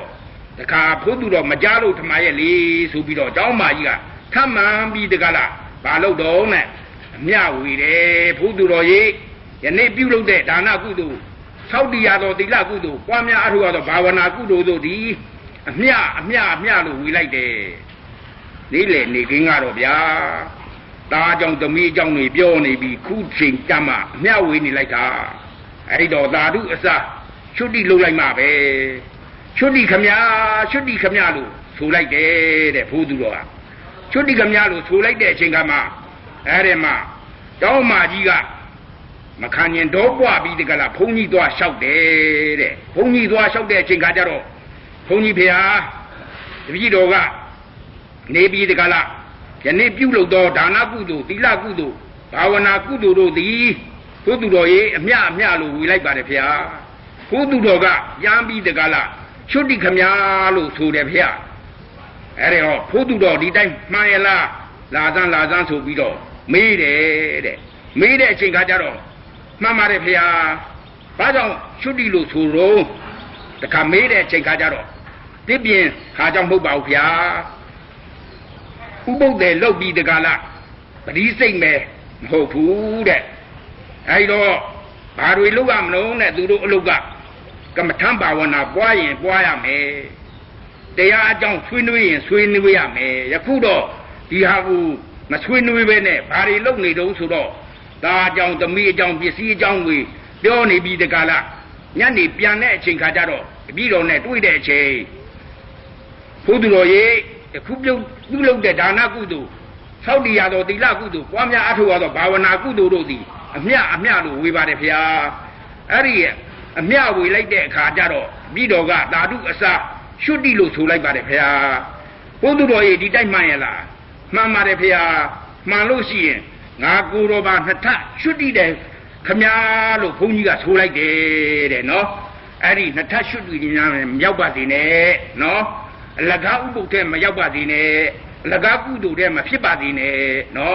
S2: တခါဖို့သူတော့မကြားလို့ထမရဲ့လေဆိုပြီးတော့เจ้าမကြီးကထမှန်ပြီးတကလားဘာလို့တော့နဲ့အမျှဝေတယ်ဖို့သူတော်ကြီးယနေ့ပြုလုပ်တဲ့ဒါနကုသိုလ်သောတိရသောသီလကုသိုလ်ပွားများအထောက်အသောဘာဝနာကုသိုလ်တို့သည်အမျှလို့ဝေလိုက်တယ်နေလေနေခင်းကတော့ဗျာတားကြောင့်သမီးကြောင့်တွေပြောနေပြီခုချိန်ကြမှာအမျှဝေနေလိုက်တာအဲ့တော့သာဓုအစချွတ်တိလှုပ်လိုက်မှပဲချွတ်တိခမညာလို့ဆိုလိုက်တယ်တဲ့ဘိုးသူတော်ကချွတ်တိခမညာလို့ဆိုလိုက်တဲ့အချိန်ကမှအဲ့ဒီမှာတောင်းမကြီးကမခံရင်တော့ပွားပြီးတကလားဘုန်းကြီးသွားလျှောက်တယ်တဲ့ဘုန်းကြီးသွားလျှောက်တဲ့အချိန်ခါကျတော့ဘုန်းကြီးဖေဟာတပည့်တော်ကနေပြီးတကလားယနေ့ပြုလုပ်သောဒါနကုသိုလ်သီလကုသိုလ်ဘာဝနာကုသိုလ်တို့သည်ဘုသူတော်ရေအမျှလို့ဝေလိုက်ပါတယ်ဖေဟာဘုသူတော်ကရမ်းပြီးတကလားချွတ်တိခမညာလို့ဆိုတယ်ဖေဟာအဲ့ဒါဘုသူတော်ဒီတိုင်းမှန်ရလားလာစမ်းဆိုပြီးတော့မေးတယ်တဲ့မေးတဲ့အချိန်ခါကျတော့မှန်ပါတယ်ဖေဟာဘာကြောင့်ချွတ်တိလို့ဆိုတော့တခါမေးတဲ့အချိန်ခါကျတော့တစ်ပြင်ခါကြောင့်မဟုတ်ပါဘူးဖေဟာဥပုပ်တယ်လုတ်ပြီးတကလားပရိစိတ်မဲ့မဟုတ်ဘူးတဲ့အဲဒီတော့ဘာတွေလုပ်ရမလို့နဲ့သူတို့အလုပ်ကကမ္မထံဘာဝနာပွားရင်ပွားရမယ်တရားအကြောင်းဆွေးနွေးရင်ဆွေးနွေးရမယ်ယခုတော့ဒီဟာကိုမဆွေးနွေးပဲနဲ့ဘာတွေလုပ်နေတုံးဆိုတော့ဒါအကြောင်းသမီးအကြောင်းပစ္စည်းအကြောင်းတွေပြောနေပြီးတကလားညနေပြန်တဲ့အချိန်ခါကျတော့တပည့်တော်နဲ့တွေ့တဲ့အချိန်ဘုသူတော်ရေအခုပြုလုပ်တဲ့ဒါနကုသိုလ်သောတိရသောသီလကုသိုလ်ပွားများအထောက်အသောဘာဝနာကုသိုလ်တို့သည်အမျှလို့ဝေပါတယ်ဖေဟာအဲ့ဒီအမျှဝေလိုက်တဲ့အခါကျတော့ပြီးတော်ကသာဓုအစာရှုတိလို့ဆိုလိုက်ပါတယ်ဖေဟာဘုသူတော်ရေဒီတိုက်မှန်ရလားမှန်ပါတယ်ဖေဟာမှန်လို့ရှိရင်ငါကိုယ်တော်ဘာနှစ်ထရှုတိတယ်ခမညာလို့ဘုန်းကြီးကဆိုလိုက်တယ်တဲ့နော်အဲ့ဒီနှစ်ထရှုတိညာမရောက်ပါသေးနဲ့နော်အလကားဥပုပ်တဲ့မရောက်ပါသေးနဲ့အလကားကုသိုလ်တဲ့မဖြစ်ပါသေးနဲ့နော်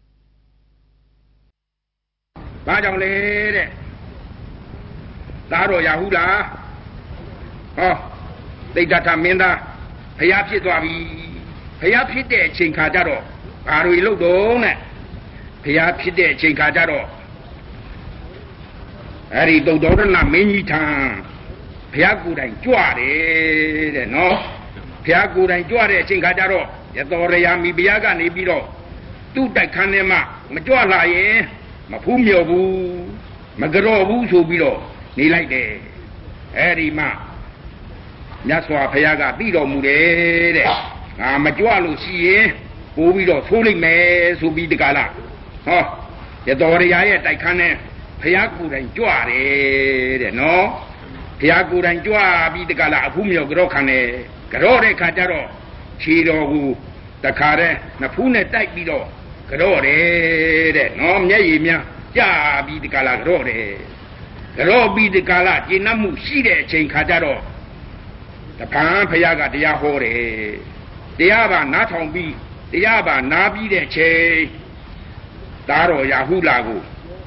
S2: ဘာကြောင့်လဲတဲ့သားတော်ရဟုလားဟောသိတ္တထမင်းသားဘုရားဖြစ်သွားပြီဘုရားဖြစ်တဲ့အချိန်ခါကျတော့ဘာတွေလုပ်တော့နဲ့ဘုရားဖြစ်တဲ့အချိန်ခါကျတော့အဲ့ဒီသုတ္တရဏမင်းကြီးထံဘုရားကိုယ်တိုင်ကြွတယ်တဲ့နော်ဘုရားကိုယ်တိုင်ကြွတဲ့အချိန်ခါကျတော့ယသောရယာမိဘုရားကနေပြီးတော့သူ့တိုက်ခန်းထဲမှာမကြွလာရင်မဖူးမြော်ဘူးမကြော့ဘူးဆိုပြီးတော့နေလိုက်တယ်အဲ့ဒီမှာမြတ်စွာဘုရားကသိတော်မူတယ်တဲ့ငါမကြွလို့ရှိရင်ပိုးပြီးတော့သိုးလိုက်မယ်ဆိုပြီးတကလားဟောယသောရယာရဲ့တိုက်ခန်းထဲဘုရားကိုယ်တိုင်ကြွတယ်တဲ့နော်ဘုရားကိုယ်တိုင်ကြွပြီးတကလားအဖူးမြော်ကြော့ခံတယ်ကြော့တဲ့ခါကျတော့ခြေတော်ကိုတခါတည်းနှစ်ဖူးနဲ့တိုက်ပြီးတော့ကြော့တယ်တဲ့နော်မျက်ရည်များကြပြီးတကလားကြော့တယ်ကြော့ပြီးတကလားကျင့်နှမှုရှိတဲ့အချိန်ခါကျတော့တပန်းဖရာကတရားဟောတယ်တရားပါနားထောင်ပြီးတရားပါနားပြီးတဲ့ချိန်သားတော်ရာဟုလာကို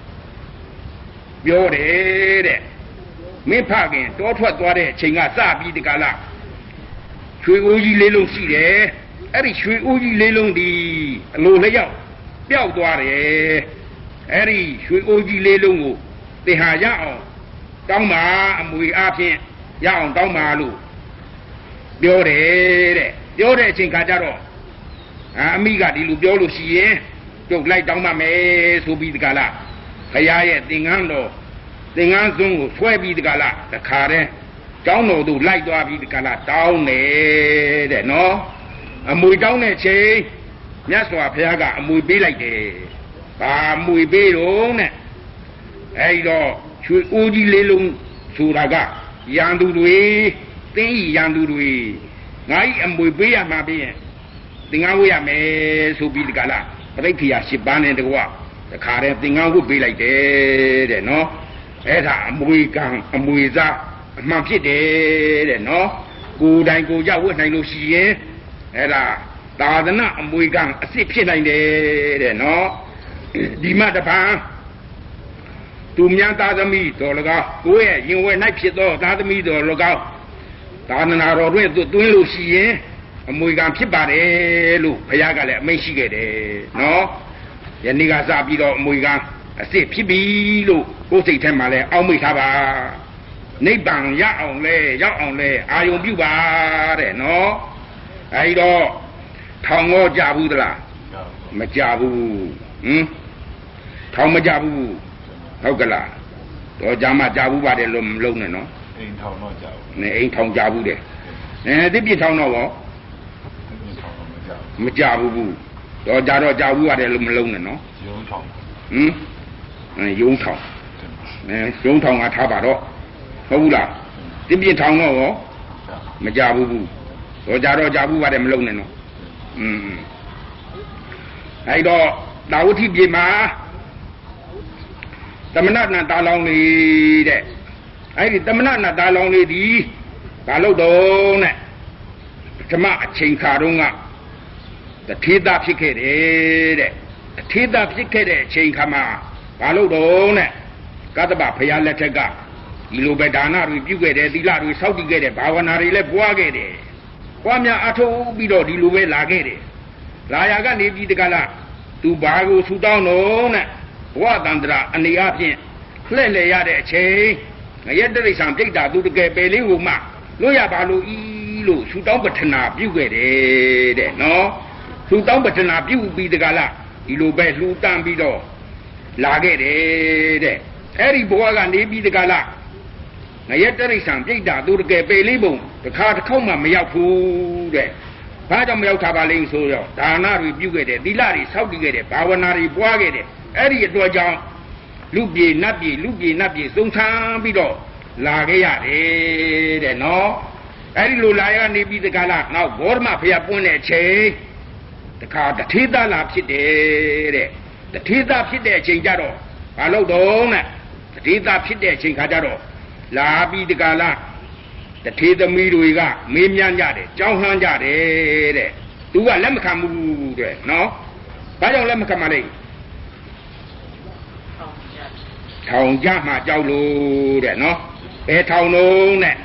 S2: ပြောတယ်တဲ့မင်းဖခင်တောထွက်သွားတဲ့အချိန်ကစပြီးတကလားရွှေအိုးကြီးလေးလုံးရှိတယ်အဲ့ဒီရွှေအိုးကြီးလေးလုံးဒီအလိုလျောက်ပျောက်သွားတယ်အဲ့ဒီရွှေအိုးကြီးလေးလုံးကိုသင်ဟာရအောင်တောင်းပါအမွေအားဖြင့်ရအောင်တောင်းပါလို့ပြောတယ်တဲ့ပြောတဲ့အချိန်ခါကျတော့အမိကဒီလိုပြောလို့ရှိရင်ကျုပ်လိုက်တောင်းပါမယ်ဆိုပြီးတကလားဘုရားရဲ့သင်္ကန်းစွန်းကိုဆွဲပြီးတကလားတခါတည်းကျောင်းတော်သူလိုက်သွားပြီးတကလားတောင်းတယ်တဲ့နော်အမွေတောင်းတဲ့ချိန်မြတ်စွာဘုရားကအမွေပေးလိုက်တယ်ဘာအမွေပေးတော့နဲ့အဲဒီတော့ရွှေအိုးကြီးလေးလုံးဆိုတာကရန်သူတွေသင်ဤရန်သူတွေငါဤအမွေပေးရမှာပြင်သင်္ကန်းဝတ်ရမယ်ဆိုပြီးတကလားပဋိက္ခရာ10ပါးနဲ့တကွတခါတည်းသင်္ကန်းဝတ်ပေးလိုက်တယ်တဲ့နော်အဲ့ဒါအမွေကံအမွေစားအမှန်ဖြစ်တယ်တဲ့နော်ကိုယ်တိုင်ကိုယ်ကြဝတ်နိုင်လို့ရှိရင်အဲ့ဒါသာသနာအမွေကံအစ်စ်ဖြစ်နိုင်တယ်တဲ့နော်ဒီမှတပံသူများသားသမီးတော်၎င်းကိုယ့်ရဲ့ရင်ဝယ်၌ဖြစ်သောသားသမီးတော်၎င်းသာသနာတော်တွင်သွင်းလို့ရှိရင်အမွေခံဖြစ်ပါတယ်လို့ဘုရားကလည်းအမိန့်ရှိခဲ့တယ်နော်ယနေ့ကစပြီးတော့အမွေခံအစ်စ်ဖြစ်ပြီလို့ကိုယ်စိတ်ထဲမှာလည်းအောက်မိတ်ထားပါနိဗ္ဗာန်ရအောင်လဲရောက်အောင်လဲအာယုံပြုပါတဲ့နော်အဲဒီတော့ထောင်တော့ကြဘူးသလားမကြဘူးထောင်မကြဘူးဟုတ်ကလားတော့ကြာမှကြဘူးပါတယ်လို့မလုံးနဲ့နော်
S1: အိမ်ထောင်တော့ကြဘူး
S2: နေအိမ်ထောင်ကြဘူးတဲ့သစ်ပြထောင်တော့ရောမကြဘူးတော့ကြတော့ကြဘူးရတယ်လို့မလုံးနဲ့နော်
S1: ရုံးထောင်
S2: ရုံးထောင်ရုံးထောင်ကထားပါတော့ဟုတ်ဘူးလားသစ်ပြထောင်တော့ရောမကြဘူးတော့ကြတော့ကြဘူးပါတယ်မလုံးနဲ့နော်အဲ့တော့တာဝတိပြေမှာသမဏနာတာလောင်နေတဲ့အဲ့ဒီသမဏနာတာလောင်လေးဒီဘာလို့တော့နဲ့ပထမအချိန်ခါတုန်းကတထေသာဖြစ်ခဲ့တယ်တဲ့တထေသာဖြစ်ခဲ့တဲ့အချိန်ခါမှာဘာလို့တော့နဲ့ကတ္တပဘုရားလက်ထက်ကဒီလိုပဲဒါနတွေပြုခဲ့တယ်သီလတွေစောင့်တည်ခဲ့တယ်ဘာဝနာတွေလည်းပွားခဲ့တယ်ပွားများအထောက်ပြီးတော့ဒီလိုပဲလာခဲ့တယ်လာရကနေပြီးတကလားသူဘာကိုဆူတောင်းတော့နဲ့ဘဝတန္တရာအနေအချင်းလှဲ့လေရတဲ့အချိန်ငရဲတရိစ္ဆာန်ပြိတ္တာသူတကယ်ပဲလေးကိုမှလွတ်ရပါလို့ဤလို့ဆူတောင်းပတနာပြုခဲ့တယ်တဲ့နော်ဆူတောင်းပတနာပြုပြီးတကလားဒီလိုပဲလှူတန်းပြီးတော့လာခဲ့တယ်တဲ့အဲ့ဒီဘဝကနေပြီးတကလားငရဲတရိစ္ဆာန်ပြိတ္တာသူတကယ်ပဲလေးပုံတစ်ခါတစ်ခေါက်မှမရောက်ဘူးတဲ့ဘာကြောင့်မရောက်တာပါလိမ့်ဆိုတော့ဒါနတွေပြုခဲ့တယ်သီလတွေစောင့်တည်ခဲ့တယ်ဘာဝနာတွေပွားခဲ့တယ်အဲ့ဒီအတွက်ကြောင့်လူပြေနတ်ပြေစုံစမ်းပြီးတော့လာခဲ့ရတယ်တဲ့နော်အဲ့ဒီလိုလာရနေပြီးတကလားနောက်ဘောဓမဘုရားပွင့်တဲ့အချိန်တခါတထေသာလာဖြစ်တယ်တဲ့တထေသာဖြစ်တဲ့အချိန်ကြတော့ဘာလို့တော့နဲ့တထေသာဖြစ်တဲ့အချိန်ခါကြတော့လာပြီးတကလားတထေသမီးတွေကမေးမြန်းကြတယ်ကြောင်းဟန်းကြတယ်တဲ့သူကလက်မခံဘူးတဲ့နော်ဘာကြောင့်လက်မခံမလဲထောင်ကြမှာကြောက်လို့တဲ့နော်ဘယ်ထောင်လုံးနဲ့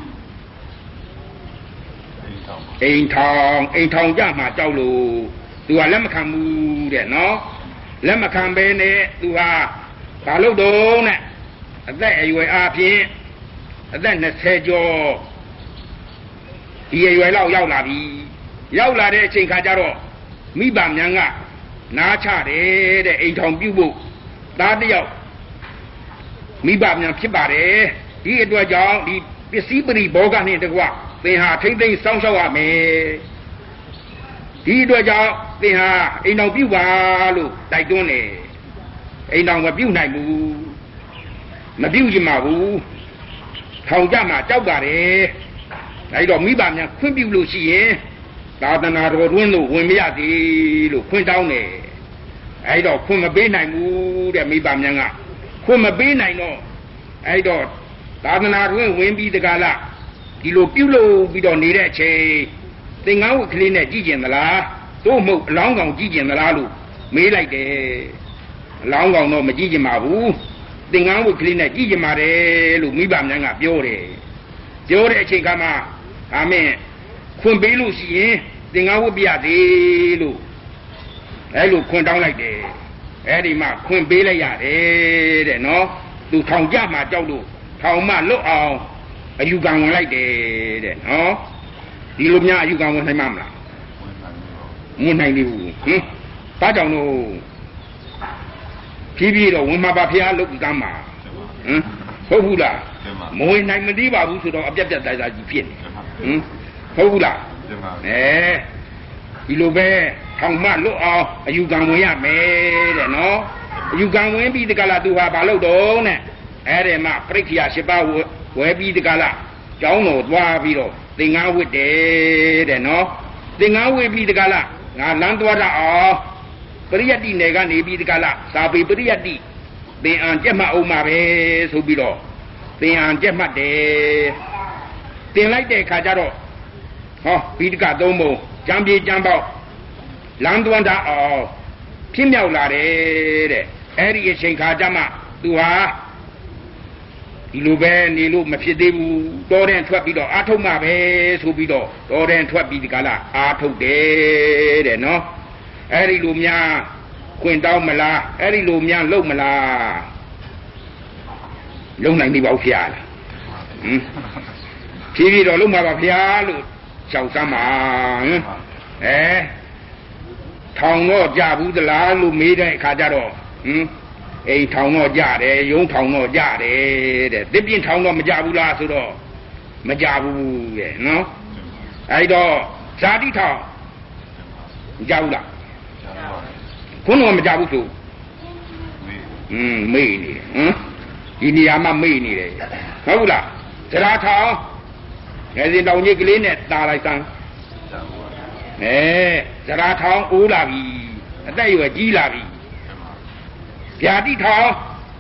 S2: အိမ်ထောင်ကြမှာကြောက်လို့သူကလက်မခံဘူးတဲ့နော်လက်မခံပဲနဲ့သူဟာဘာလို့တော့နဲ့အသက်အရွယ်အားဖြင့်အသက်20ကျော်ဒီအရွယ်လောက်ရောက်လာပြီရောက်လာတဲ့အချိန်ခါကျတော့မိဘများကနားချတယ်တဲ့အိမ်ထောင်ပြုဖို့သားတစ်ယောက်မိဘများဖြစ်ပါတယ်ဒီအတွက်ကြောင့်ဒီပစ္စည်းပရိဘောဂနဲ့တကွသင်ဟာထိမ့်သိမ့်စောင့်ရှောက်ရမယ်ဒီအတွက်ကြောင့်သင်ဟာအိမ်ထောင်ပြုပါလို့တိုက်တွန်းတယ်အိမ်ထောင်မပြုနိုင်ဘူးမပြုချင်ပါဘူးထောင်ကြမှာကြောက်ပါတယ်ဒါတော့မိဘများခွင့်ပြုလို့ရှိရင်သာသနာတော်တွင်လို့ဝင်မရသေးလို့ခွင့်တောင်းတယ်အဲ့တော့ခွင့်မပေးနိုင်ဘူးတဲ့မိဘများကခွင့်မပေးနိုင်တော့အဲ့တော့သာသနာတွင်ဝင်ပြီးတကလားဒီလိုပြုလို့ပြီးတော့နေတဲ့အချိန်သင်္ကန်းဝတ်ကလေးနဲ့ကြည့်ကျင်သလားသို့မဟုတ်အလောင်းကောင်ကြည့်ကျင်သလားလို့မေးလိုက်တယ်အလောင်းကောင်တော့မကြည့်ကျင်ပါဘူးသင်္ကန်းဝတ်ကလေးနဲ့ကြည့်ကျင်ပါတယ်လို့မိဘများကပြောတယ်ပြောတဲ့အချိန်ကမှအာမင်ခွင့်ပေးလို့ရှိရင်သင်္ကန်းဝတ်ပြသေးလို့အဲ့လိုခွင့်တောင်းလိုက်တယ်အဲ့ဒီမှခွင့်ပေးလိုက်ရတယ်တဲ့နော်သူထောင်ကြမှာကြောက်လို့ထောင်မှလွတ်အောင်အယူခံဝင်လိုက်တယ်တဲ့နော်ဒီလိုများအယူခံဝင်နိုင်မှာမလားဝင်နိုင်ဘူးဘာကြောင့်လို့ဖြည်းဖြည်းတော့ဝင်မှာပါဖျားလုတ်ကမ်းမှာဟုတ်ဘူးလားမဝင်နိုင်မသိပါဘူးဆိုတော့အပြက်ပြက်တိုက်တာကြီးဖြစ်နေဟုတ်ဘူးလားဒီလိုပဲထောင်မှလွတ်အောင်အယူခံဝင်ရမယ်တဲ့နော်အယူခံဝင်ပြီးတကလားသူဟာဘာလို့တော့နဲ့အဲ့ဒီမှာပရိက္ခယာ7ပါးဝဲပြီးတကလားကျောင်းတော်သွားပြီးတော့သင်္ကန်းဝတ်တယ်တဲ့နော်သင်္ကန်းဝတ်ပြီးတကလားငါလမ်းသွားတာအောင်ပရိယတ္တိနယ်ကနေပြီးတကလားသာပေပရိယတ္တိသင်္အံကျက်မှတ်အောင်ပါပဲဆိုပြီးတော့သင်္အံကျက်မှတ်တယ်သင်လိုက်တဲ့အခါကျတော့ဟောပြီးတကသုံးပုံကြံပြေကြံပေါက်လမ်းသွားတာအောင်ဖြစ်မြောက်လာတယ်တဲ့အဲ့ဒီအချိန်ခါကျမှသူဟာဒီလိုပဲနေလို့မဖြစ်သေးဘူးတော်တဲ့ထွက်ပြီးတော့အာထုတ်မှာပဲဆိုပြီးတော့တော်တဲ့ထွက်ပြီးဒီကလာအာထုတ်တယ်တဲ့နော်အဲ့ဒီလိုများခွင့်တောင်းမလားအဲ့ဒီလိုများလုပ်မလားလုံနိုင်ပြီပါဖျားလားဖြည်းဖြည်းတော့လုံမှာပါဖျားလို့ရှောက်စမ်းပါထောင်တော့ကြဘူးသလားလို့မေးတဲ့အခါကျတော့အိမ်ထောင်တော့ကြတယ်ရုံးထောင်တော့ကြတယ်တဲ့တစ်ပြင်းထောင်တော့မကြဘူးလားဆိုတော့မကြဘူးတဲ့နော်အဲ့တော့ဇာတိထောင်ကြဘူးလားခုနကမကြဘူးဆိုမေ့နေတယ်ဒီနေရာမှာမေ့နေတယ်ဟုတ်ဘူးလားဇရာထောင်ငယ်စဉ်တောင်ကြီးကလေးနဲ့တာလိုက်စမ်းဇရာထောင်အိုးလာပြီအသက်ရွယ်ကြီးလာပြီဗျာတိထောင်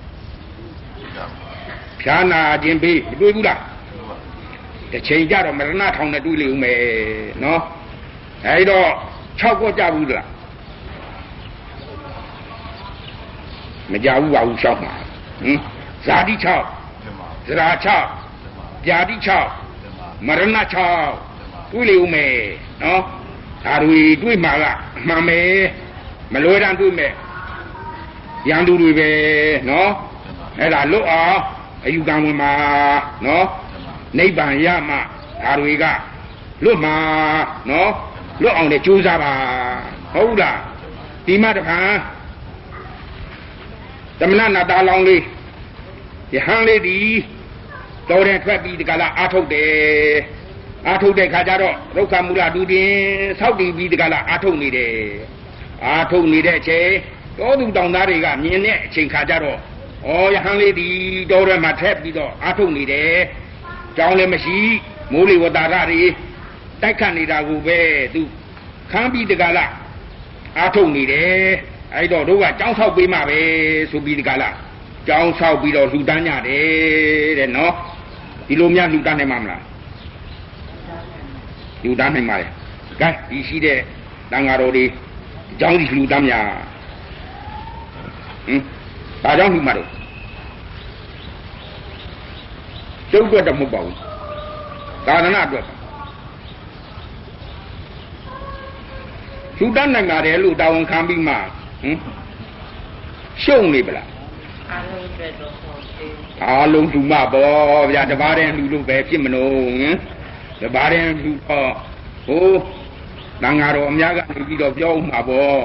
S2: ဖြာနာခြင်းပေးမတွေ့ဘူးလားတစ်ချိန်ကြတော့မရဏထောင်နဲ့တွေ့လိမ့်ဦးမယ်နော်အဲဒီတော့6ကောကြဘူးလားမကြဘူးပါဘူးရှောက်မှာဇာတိ6ဇရာ6ဗျာတိ6မရဏ6တွေ့လိမ့်ဦးမယ်နော်ဒါတွေတွေ့မှာကမှန်မယ်မလွဲတမ်းတွေ့မယ်ရန်သူတွေပဲနော်အဲ့ဒါလွတ်အောင်အယူခံဝင်မှာနော်နိဗ္ဗာန်ရမှဒါတွေကလွတ်မှာနော်လွတ်အောင်လည်းကြိုးစားပါဟုတ်လားဒီမှတခါသမဏနာတာလောင်းလေးယဟန်လေးဒီတော်တဲ့ထွက်ပြီးဒီကလာအာထုတ်တယ်အာထုတ်တဲ့ခါကျတော့ရုက္ခမူလဒုတင်ဆောက်တည်ပြီးဒီကလာအာထုတ်နေတယ်အာထုတ်နေတဲ့အချိန်တောသူတောင်သားတွေကမြင်တဲ့အချိန်ခါကျတော့ယဟန်လေးဒီတော်ရဲမှာထက်ပြီးတော့အာထုတ်နေတယ်ကြောင်းလည်းမရှိမိုးလေဝတာရတွေတိုက်ခတ်နေတာကိုပဲသူခမ်းပြီးဒီကလာအာထုတ်နေတယ်အဲ့တော့တို့ကကြောင်းဆောက်ပေးမှပဲဆိုပြီးဒီကလာကြောင်းဆောက်ပြီးတော့လှူဒန်းကြတယ်တဲ့နော်ဒီလိုများလှူဒန်းနိုင်မှာမလားလှူဒန်းနိုင်ပါလေကဲဒီရှိတဲ့တန်ဃာတော်တွေကြောင်းစီလှူဒန်းများဘာကြောင့်လှူမှာတော့ကျုပ်တော့မဟုတ်ပါဘူးသာသနာအတွက်လှူဒန်းနိုင်ပါတယ်လို့တာဝန်ခံပြီးမှရှုံနေပလားအားလုံးအတွက်တော့ဟုတ်သေးအားလုံးလှူမှာပေါ့ဗျာတပါးတည်းလှူလို့ပဲဖြစ်မလို့တပါးတည်းလှူတော့ဟိုတန်ဃာတော်အများကနေပြီးတော့ပြောဦးမှာပေါ့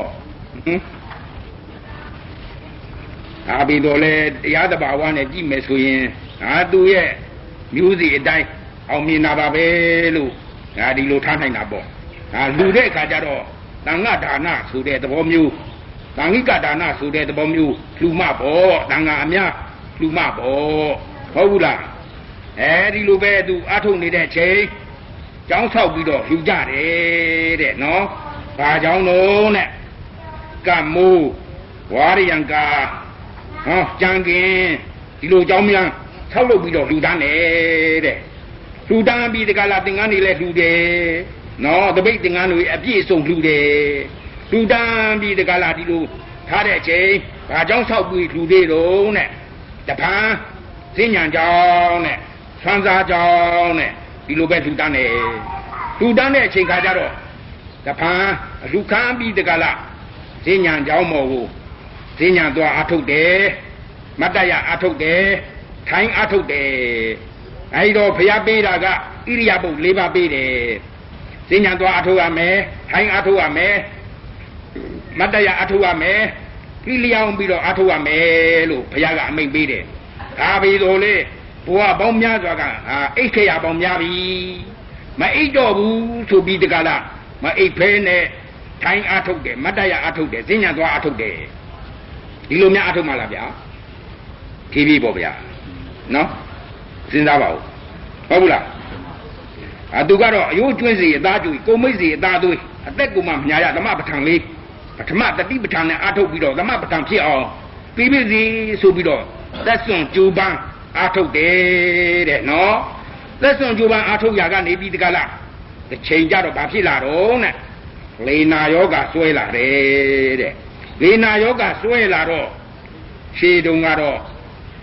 S2: အားပြီးတော့လေတရားတဘာဝနဲ့ကြည့်မယ်ဆိုရင်သူရဲ့မျိုးစီအတိုင်းအောင်မြင်တာပါပဲလို့ဒီလိုထားနိုင်တာပေါ့လှူတဲ့အခါကျတော့တန်ဃာဒါနဆိုတဲ့သဘောမျိုးတန်ခိကဒါနဆိုတဲ့သဘောမျိုးလှူမှပေါ့တန်ဃာအများလှူမှပေါ့ဟုတ်ဘူးလားဒီလိုပဲသူအထုတ်နေတဲ့ချိန်ကျောင်းဆောက်ပြီးတော့လှူကြတယ်တဲ့နော်ဘာကြောင့်လို့နဲ့ကမ္မိုးဝါရိယံကာကြံကင်ဒီလိုကြောင်းများဆောက်လုပ်ပြီးတော့လှူဒန်းတယ်တဲ့လှူဒန်းပြီးဒီကလာသင်္ကန်းတွေလည်းလှူတယ်နော်တပိတ်သင်္ကန်းတွေအပြည့်စုံလှူတယ်လှူဒန်းပြီးဒီကလာဒီလိုထားတဲ့အချိန်ဘာကြောင့်ဆောက်ပြီးလှူသေးတော့နဲ့တပန်းစဉ္ညာကြောင်းနဲ့ဆန်းစားကြောင်းနဲ့ဒီလိုပဲလှူဒန်းတယ်လှူဒန်းတဲ့အချိန်ခါကျတော့တပန်းလူခမ်းပြီးဒီကလာစဉ္ညာကြောင်းမော်ကိုစဉ္ညာသွားအထုတ်တယ်မတ္တရအထုတ်တယ်ထိုင်းအထုတ်တယ်အဲဒီတော့ဘုရားပေးတာကဣရိယာပုတ်၄ပါးပေးတယ်စဉ္ညာသွားအထုတ်ရမယ်ထိုင်းအထုတ်ရမယ်မတ္တရအထုတ်ရမယ်ကိလျောင်းပြီးတော့အထုတ်ရမယ်လို့ဘုရားကအမိန့်ပေးတယ်ဒါပြီးတော့လေဘုရားပေါင်းများစွာကအိတ်ခရပေါင်းများပြီမအိတ်တော့ဘူးဆိုပြီးတကလားမအိတ်ဖဲနဲ့ထိုင်းအထုတ်တယ်မတ္တရအထုတ်တယ်စဉ္ညာသွားအထုတ်တယ်ဒီလိုများအထုတ်မှလားဗျာဖြည်းဖြည်းပေါ့ဗျာနော်စဉ်းစားပါဦးဟုတ်ဘူးလားသူကတော့အယိုးကျွင်းစီအသားကျွေးကိုမိတ်စီအသားသွေးအသက်ကိုမှမညာရဓမ္မပဋ္ဌာန်းလေးပထမတတိပဋ္ဌာန်းနဲ့အထုတ်ပြီးတော့ဓမ္မပဋ္ဌာန်းဖြစ်အောင်ပြီးပြီစီဆိုပြီးတော့သက်စွန့်ကြိုးပန်းအထုတ်တယ်တဲ့နော်သက်စွန့်ကြိုးပန်းအထုတ်ရကနေပြီးတကလားတစ်ချိန်ကြတော့ဘာဖြစ်လာတော့နဲ့လေနာယောဂဆွဲလာတယ်တဲ့လေနာယောဂဆွဲလာတော့ရှေးတုန်းကတော့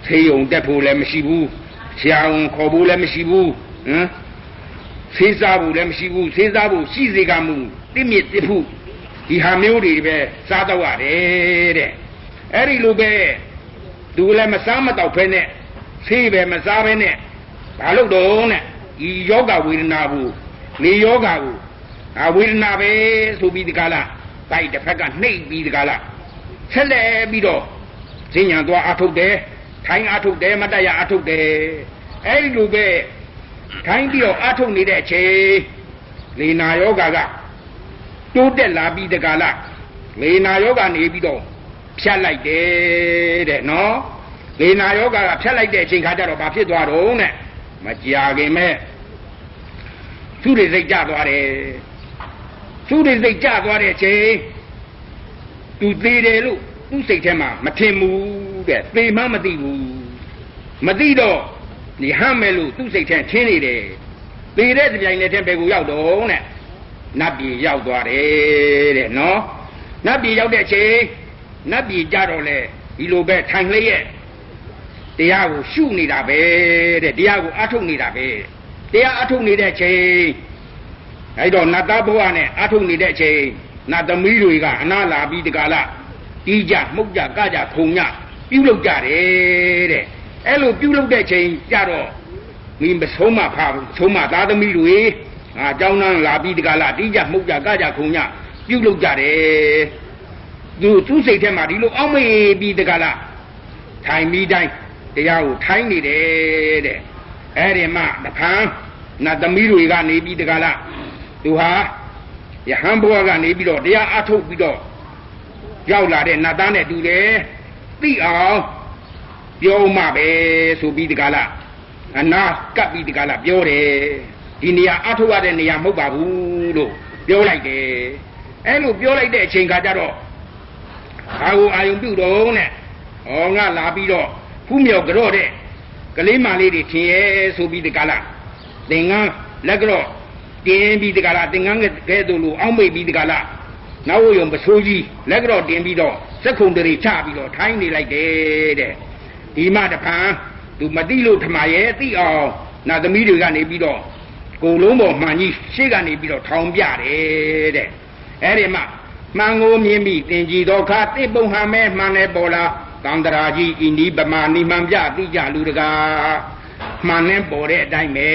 S2: ဆေးရုံတက်ဖို့လည်းမရှိဘူးဆရာဝန်ခေါ်ဖို့လည်းမရှိဘူးဆေးစားဖို့လည်းမရှိဘူးဆေးစားဖို့ရှိစေကမူတိမြစ်တိဖို့ဒီဟာမျိုးတွေပဲစားတော့ရတယ်တဲ့အဲ့ဒီလိုပဲသူလည်းမစားမတော့ဖဲနဲ့ဆေးပဲမစားဘဲနဲ့ဘာလို့တော့နဲ့ဒီယောဂဝေဒနာကိုနေယောဂကိုဝေဒနာပဲဆိုပြီးဒီကလာတိုက်တစ်ဖက်ကနှိပ်ပြီးဒီကလာဆက်လက်ပြီးတော့ဈဉ္ညာသွားအထုတ်တယ်ထိုင်းအထုတ်တယ်မတရအထုတ်တယ်အဲ့ဒီလိုပဲထိုင်းပြီးတော့အထုတ်နေတဲ့အချိန်လေနာယောဂကတိုးတက်လာပြီးဒီကလာလေနာယောဂနေပြီးတော့ဖြတ်လိုက်တယ်တဲ့နော်လေနာယောဂကဖြတ်လိုက်တဲ့အချိန်ခါကျတော့ဘာဖြစ်သွားတော့နဲ့မကြာခင်မဲ့သူတွေစိတ်ကြသွားတယ်သူတွေစိတ်ကြသွားတဲ့အချိန်သူသေးတယ်လို့သူ့စိတ်ထဲမှာမထင်ဘူးတဲ့သေမှမသိဘူးမသိတော့ဒီဟမ်းမဲ့လို့သူ့စိတ်ထဲထင်းနေတယ်သေတဲ့ကြိုင်နဲ့ထဲဘယ်ကိုရောက်တော့နဲ့နတ်ပြည်ရောက်သွားတယ်တဲ့နော်နတ်ပြည်ရောက်တဲ့အချိန်နတ်ပြည်ကြတော့လေဒီလိုပဲထိုင်လျက်တရားကိုရှုနေတာပဲတဲ့တရားကိုအထုတ်နေတာပဲတရားအထုတ်နေတဲ့အချိန်အဲ့တော့နတ်သားဘဝနဲ့အထုတ်နေတဲ့အချိန်နတ်သမီးတွေကအနာလာပြီးတကလားတီးကြမှုတ်ကြကကြခုံညပြုလုပ်ကြတယ်တဲ့အဲ့လိုပြုလုပ်တဲ့ချိန်ကြတော့မိမဆုံးမဖာဆုံးမသားသမီးတွေအကြောင်းသားလာပြီးတကလားတီးကြမှုတ်ကြကကြခုံညပြုလုပ်ကြတယ်သူ့စိတ်ထဲမှာဒီလိုအောက်မေ့ပြီးတကလားထိုင်ပြီးတိုင်းတရားကိုထိုင်နေတယ်တဲ့အဲ့ဒီမှတဖန်နတ်သမီးတွေကနေပြီးတကလားသူဟာယဟန်ဘဝကနေပြီးတော့တရားအထုတ်ပြီးတော့ရောက်လာတဲ့နတ်သားနဲ့တူတယ်သိအောင်ပြောမှပဲဆိုပြီးတကလားအနာကပ်ပြီးတကလားပြောတယ်ဒီနေရာအထုတ်ရတဲ့နေရာမဟုတ်ပါဘူးလို့ပြောလိုက်တယ်အဲ့လိုပြောလိုက်တဲ့အချိန်ခါကျတော့ဘာကိုအာယုံပြုတော့နဲ့ငါလာပြီးတော့ခုမြောက်ကြော့တဲ့ကလေးမလေးတွေထင်ရဲဆိုပြီးတကလားသင်္ကန်းလက်ကြော့တင်းပြီးတကလားသင်္ကန်းကဲ့သို့လို့အောင်းမိတ်ပြီးတကလားနောက်ရုံပစိုးကြီးလက်ကြော့တင်းပြီးတော့စက်ခုံတရီချပြီးတော့ထိုင်းနေလိုက်တယ်တဲ့ဒီမှတဖန်သူမသိလို့ထမရဲ့သိအောင်နာသမီးတွေကနေပြီးတော့ကိုလုံးပေါ်မှန်ကြီးရှေ့ကနေပြီးတော့ထောင်ပြတယ်တဲ့အဲ့ဒီမှမှန်ကိုမြင်ပြီးတင်ကြည်တော်ခါတိပုံဟံမဲမှန်နေပေါ်လာသန္တရာကြီးဤနီးပမာနိမှန်ပြသိကြလူတကာမှန်နေပေါ်တဲ့အတိုင်းပဲ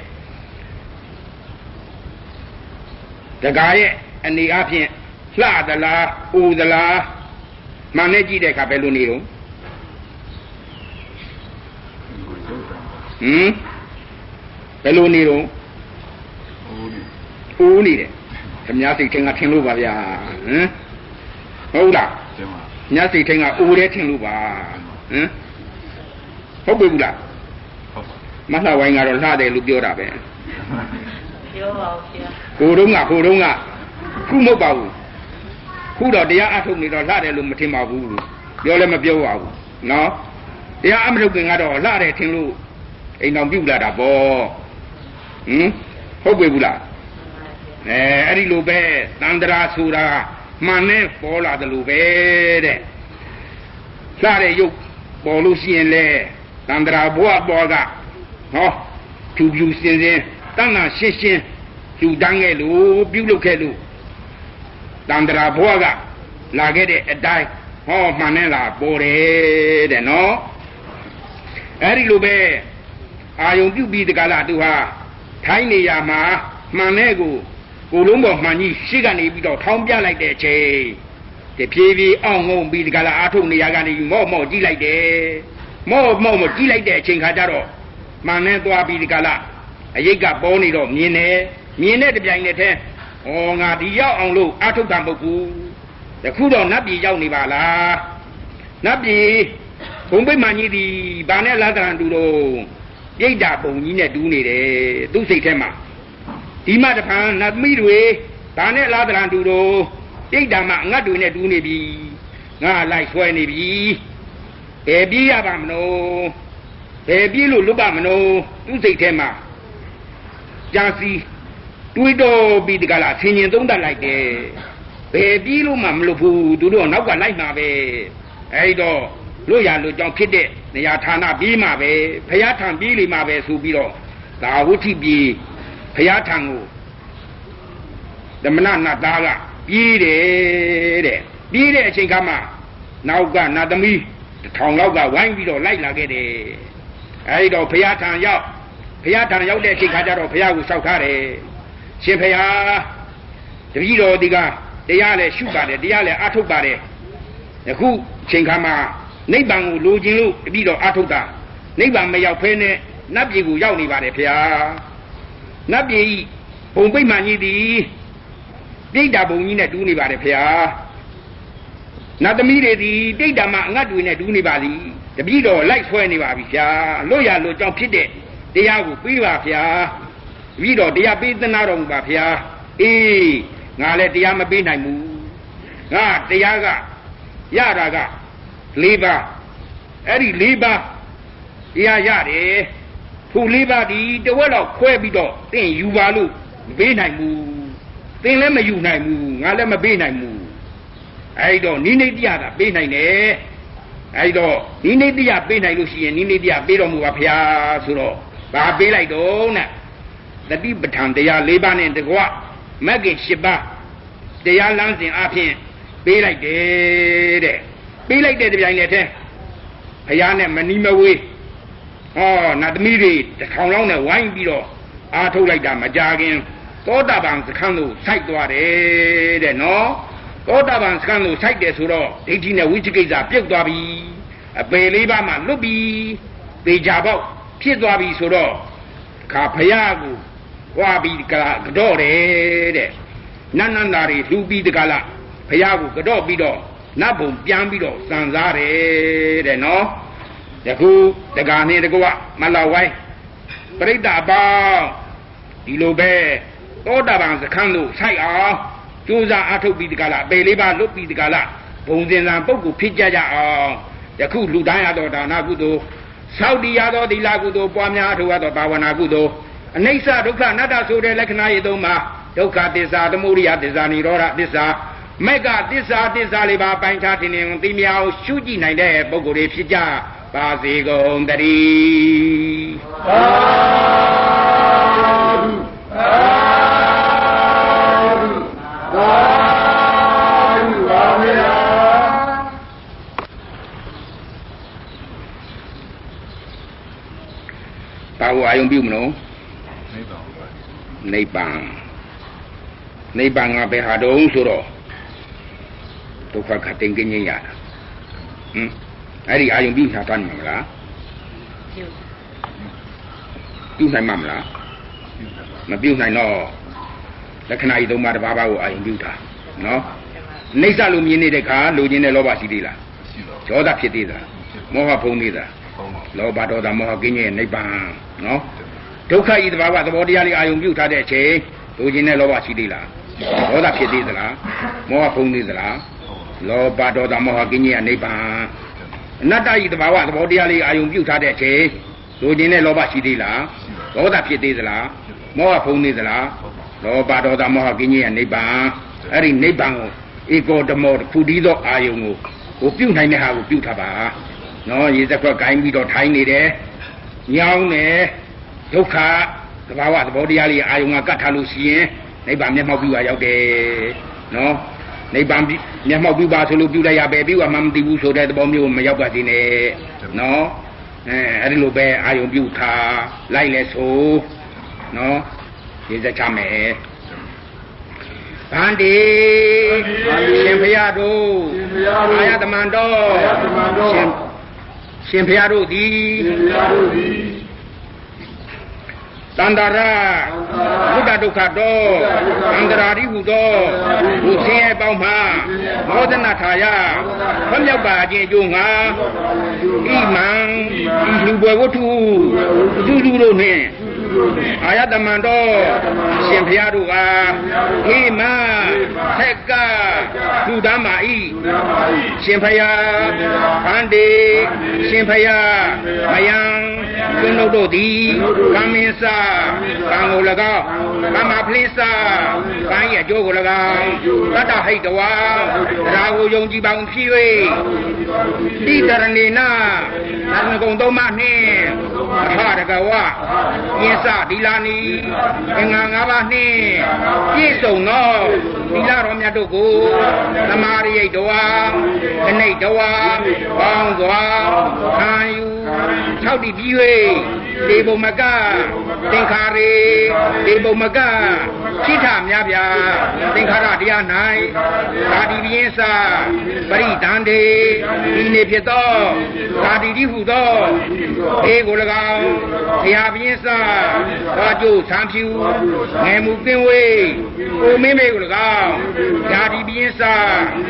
S2: တကာရဲ့အနေအချင်းလှသလားဥသလားမှန်နေကြည့်တဲ့အခါဘယ်လိုနေတော့ဘယ်လိုနေတော့ဦးနေတယ်ခင်ဗျားစိတ်ထင်ကထင်လို့ပါဗျာဟုတ်လားညစိတ်ထင်ကအိုတယ်ထင်လို့ပါဟုတ်ပြီဘူးလားမလှဝိုင်းကတော့လှတယ်လို့ပြောတာပဲပြောပါဦးဗျာဟိုတုန်းကခုမဟုတ်ပါဘူးခုတော့တရားအထုတ်နေတော့လှတယ်လို့မထင်ပါဘူးပြောလည်းမပြောပါဘူးနော်တရားအမထုတ်ခင်ကတော့လှတယ်ထင်လို့အိမ်တော်ပြုတ်လာတာပေါ့ဟုတ်ပြီဘူးလားအဲ့ဒီလိုပဲတန္တရာဆိုတာမှန်နဲ့ပေါ်လာတယ်လို့ပဲတဲ့လှတဲ့ရုပ်ပေါ်လို့ရှိရင်လေတန္တရာဘဝပေါ်ကဖြူဖြူစင်စင်တဏ္ဍာရှင်းရှင်းဖြူတန်းခဲ့လို့ပြုလုပ်ခဲ့လို့တန္တရာဘဝကလာခဲ့တဲ့အတိုင်းမှန်နဲ့လာပေါ်တယ်တဲ့နော်အဲ့ဒီလိုပဲအာယုံပြုပြီးတကလားသူဟာထိုင်းနေရမှာမှန်နဲ့ကိုလုံးပေါ်မှန်ကြီးရှေ့ကနေပြီးတော့ထောင်းပြလိုက်တဲ့အချိန်တဖြည်းဖြည်းအောင်ငုံပြီးဒီကလာအာထုတ်နေရကနေမော့ကြည့်လိုက်တယ်မော့ကြည့်လိုက်တဲ့အချိန်ခါကျတော့မှန်နဲ့သွားပြီးဒီကလာအရိတ်ကပေါ်နေတော့မြင်တဲ့တပြိုင်နက်တည်းငါဒီရောက်အောင်လို့အာထုတ်တာမဟုတ်ဘူးတခုတော့နတ်ပြည်ရောက်နေပါလားနတ်ပြည်ဘုံပိမှန်ကြီးဒီဘာနဲ့လာကြံတူတော့ပြိတ္တာပုံကြီးနဲ့တူးနေတယ်သူ့စိတ်ထဲမှာဒီမှတဖန်နတ်သမီးတွေဒါနဲ့လာတရံတူတော့ပြိတ္တာမှာငတ်တွေနဲ့တူးနေပြီငါလိုက်ဆွဲနေပြီဘယ်ပြေးရပါမလို့ဘယ်ပြေးလို့လွတ်ပါမလို့သူ့စိတ်ထဲမှာကြာစီတွေးတော့ပြီးတကလားဆင်ញင်သုံးတတ်လိုက်တယ်ဘယ်ပြေးလို့မှမလွတ်ဘူးသူတို့နောက်ကလိုက်မှာပဲအဲ့တော့လို့ရလို့ကြောင့်ဖြစ်တဲ့နေရာဌာနပြီးမှပဲဘုရားထံပြီးလိမ့်မှပဲဆိုပြီးတော့ဒါဝဋ္ဌိပြီးဘုရားထံကိုဓမ္မနနတ်သားကပြေးတယ်တဲ့ပြေးတဲ့အချိန်ခါမှာနောက်ကနတ်သမီး1000လောက်ကဝိုင်းပြီးတော့လိုက်လာခဲ့တယ်အဲဒီတော့ဘုရားထံရောက်တဲ့အချိန်ခါကျတော့ဘုရားကိုလျှောက်ထားတယ်ရှင်ဘုရားတပည့်တော်ဒီကတရားလည်းရှုပါတယ်တရားလည်းအားထုတ်ပါတယ်အခုအချိန်ခါမှာနိဗ္ဗာန်ကိုလိုချင်လို့တပည့်တော်အားထုတ်တာနိဗ္ဗာန်မရောက်ဖဲနဲ့နတ်ပြည်ကိုရောက်နေပါတယ်ဘုရားနတ်ပြည်ဘုံပိဋ္ဌာန်ကြီးသည်ပြိတ္တာဘုံကြီးနဲ့တူးနေပါတယ်ဘုရားနတ်သမီးတွေသည်ပြိတ္တာမှာအငတ်တွေနဲ့တူးနေပါသည်တပည့်တော်လိုက်ဆွဲနေပါပြီဗျာလို့ရလို့ကြောင့်ဖြစ်တဲ့တရားကိုပြီးပါဗျာတပည့်တော်တရားပေးသနာတော်မူပါဗျာအေးငါလည်းတရားမပေးနိုင်ဘူးငါတရားကရတာက4ပါးအဲ့ဒီ4ပါးတရားရတယ်ထို4ပါးဒီတဝက်တော့ခွဲပြီးတော့သင်ယူပါလို့မပေးနိုင်ဘူးသင်လည်းမယူနိုင်ဘူးငါလည်းမပေးနိုင်ဘူးအဲ့တော့နိနေတိယကပေးနိုင်တယ်အဲ့တော့နိနေတိယပေးနိုင်လို့ရှိရင်နိနေတိယပေးတော်မူပါဗျာဆိုတော့ဘာပေးလိုက်တော့နဲ့တတိပဋ္ဌာန်တရား4ပါးနဲ့တကွမဂ္ဂင်10ပါးတရားလမ်းစဉ်အပြင်ပေးလိုက်တယ်တဲ့ပေးလိုက်တဲ့တပြိုင်တည်းဘုရားနဲ့မနီးမဝေးဟောနတ်သမီးတွေ1000လောက်နဲ့ဝိုင်းပြီးတော့အားထုတ်လိုက်တာမကြခင်သောတာပန်စခန်းတို့စိုက်သွားတယ်တဲ့နော်သောတာပန်စခန်းတို့စိုက်တယ်ဆိုတော့ဒိဋ္ဌိနဲ့ဝိသိကိစ္စပြုတ်သွားပြီအပေ4ပါးမှလွတ်ပြီပေကြပေါက်ဖြစ်သွားပြီဆိုတော့ခါဘုရားကိုဟွာပြီးကတော့တယ်တဲ့နန္နန္တာတွေလှူပြီးတကလားဘုရားကိုကတော့ပြီးတော့နတ်ဘုံပြန်ပြီးတော့စံစားတယ်တဲ့နော်တကူတကာနဲ့တကွမလာဝိုင်းပြိတ္တာပေါင်းဒီလိုပဲသောတာပန်စခန်းတို့ဆိုင်အောင်ကြိုးစားအားထုတ်ပြီးတကလားအပေ4ပါးလွတ်ပြီးတကလားဘုံစင်စံပုဂ္ဂိုလ်ဖြစ်ကြအောင်ယခုလူတိုင်းရသောဒါနကုသိုလ်သောတိရသောသီလကုသိုလ်ပွားများအထောက်အသောဘာဝနာကုသိုလ်အနိစ္စဒုက္ခအနတ္တဆိုတဲ့လက္ခဏာရေးသုံးပါဒုက္ခသစ္စာသမုဒိယသစ္စာនិရောဓသစ္စာမေကသစ္စာလေးပါပိုင်းခြားထင်ရင်သိမြအောင်ရှုကြည့်နိုင်တဲ့ပုဂ္ဂိုလ်တွေဖြစ်ကြပါစေကုန်တည်းသာဓုသာဓုသာဓုပါဗျာဘာကိုအာယုံပြုမလို့နိဗ္ဗာန်ကဘယ်ဟာတုံးဆိုတော့ဒုက္ခခတ်တင်ကင်းရတာအဲ့ဒီအာယုံပြုထားတယ်မလားပြုနိုင်မှာမလားမပြုနိုင်တော့လက္ခဏာဤသုံးပါးတစ်ပါးကိုအာယုံပြုတာနော်နှိစ္စလိုမြင်နေတဲ့ခါလိုချင်တဲ့လောဘရှိသေးလားဒေါသဖြစ်သေးလားမောဟဖုံးသေးလားလောဘဒေါသမောဟကင်းရဲ့နိဗ္ဗာန်နော်ဒုက္ခဤသဘာဝသဘောတရားလေးအာယုံပြုထားတဲ့အချိန်လိုချင်တဲ့လောဘရှိသေးလားဒေါသဖြစ်သေးသလားမောဟဖုံးသေးသလားလောဘဒေါသမောဟကင်းရဲ့နိဗ္ဗာန်အနတ္တဤသဘာဝသဘောတရားလေးအာယုံပြုထားတဲ့အချိန်လိုချင်တဲ့လောဘရှိသေးလားဒေါသဖြစ်သေးသလားမောဟဖုံးသေးသလားလောဘဒေါသမောဟကင်းရဲ့နိဗ္ဗာန်အဲ့ဒီနိဗ္ဗာန်ကိုဧကောဓမောတစ်ခုတည်းသောအာယုံကိုပြုနိုင်တဲ့ဟာကိုပြုထားပါနော်ရေစက်ခွက်ကိုင်းပြီးတော့ထိုင်းနေတယ်ညောင်းတယ်ဒုက္ခသဘာဝသဘောတရားလေးအာယုံကကတ်ထားလို့ရှိရင်နိဗ္ဗာန်မျက်မှောက်ပြုပါရောက်တယ်နော်နိဗ္ဗာန်မျက်မှောက်ပြုပါဆိုလို့ပြုလိုက်ရပဲပြုမှမသိဘူးဆိုတဲ့သဘောမျိုးမရောက်ပါသေးနဲ့နော်အဲ့ဒီလိုပဲအာယုံပြုထားလိုက်လဲဆိုနော်ရေစက်ချမယ်ဗန္တိရှင်ဘုရားတို့အာယတမန်တော်ရှင်ဘုရားတို့သည်တန္တရာဘုဒ္ဓဒုက္ခတော်အန္တရာရိဟုသောဘုဆင်းရဲပေါင်းမှာမောဒနာထာယဘမြောက်ပါခြင်းအကျိုးငါဣမံဤလူဘွယ်ဝတ္ထုသူတို့နှင့်အာယတမန်တော်ရှင်ဘုရားတို့ကဟိမသက်ကလူသားမာဤရှင်ဘုရားဗန္တိရှင်ဘုရားမယံကျွန်းတို့သည်ကံမင်းစားကံကို၎င်းကမ္မဖလင်းစားကံ၏အကျိုးကို၎င်းတတ္တဟိတဝါတရားကိုယုံကြည်ပါအောင်ဖြစ်၍တိတရဏေနာသံဃုံသုံးပါးနှင့်အထရကဝပြင်းစသီလနီအင်္ဂါ၅ပါးနှင့်ပြည့်စုံသောသီလတော်မြတ်တို့ကိုသမာရိယတဝါခဏိတ်တဝါပေါင်းစွာခံယူ၆တိပြီး၍ဒေဘုံမကသင်္ခါရေဒေဘုံမကခိထများပြသင်္ခါရတရား၌သာတိပြင်းစာပရိဒန္တေဒီနေဖြစ်သောသာတိတိဟုသောဘေးကို၎င်းဆရာပြင်းစာဘာကျိုးဆံဖြူငယ်မှုကင်းဝေးကိုမင်းမေကို၎င်းသာတိပြင်းစာ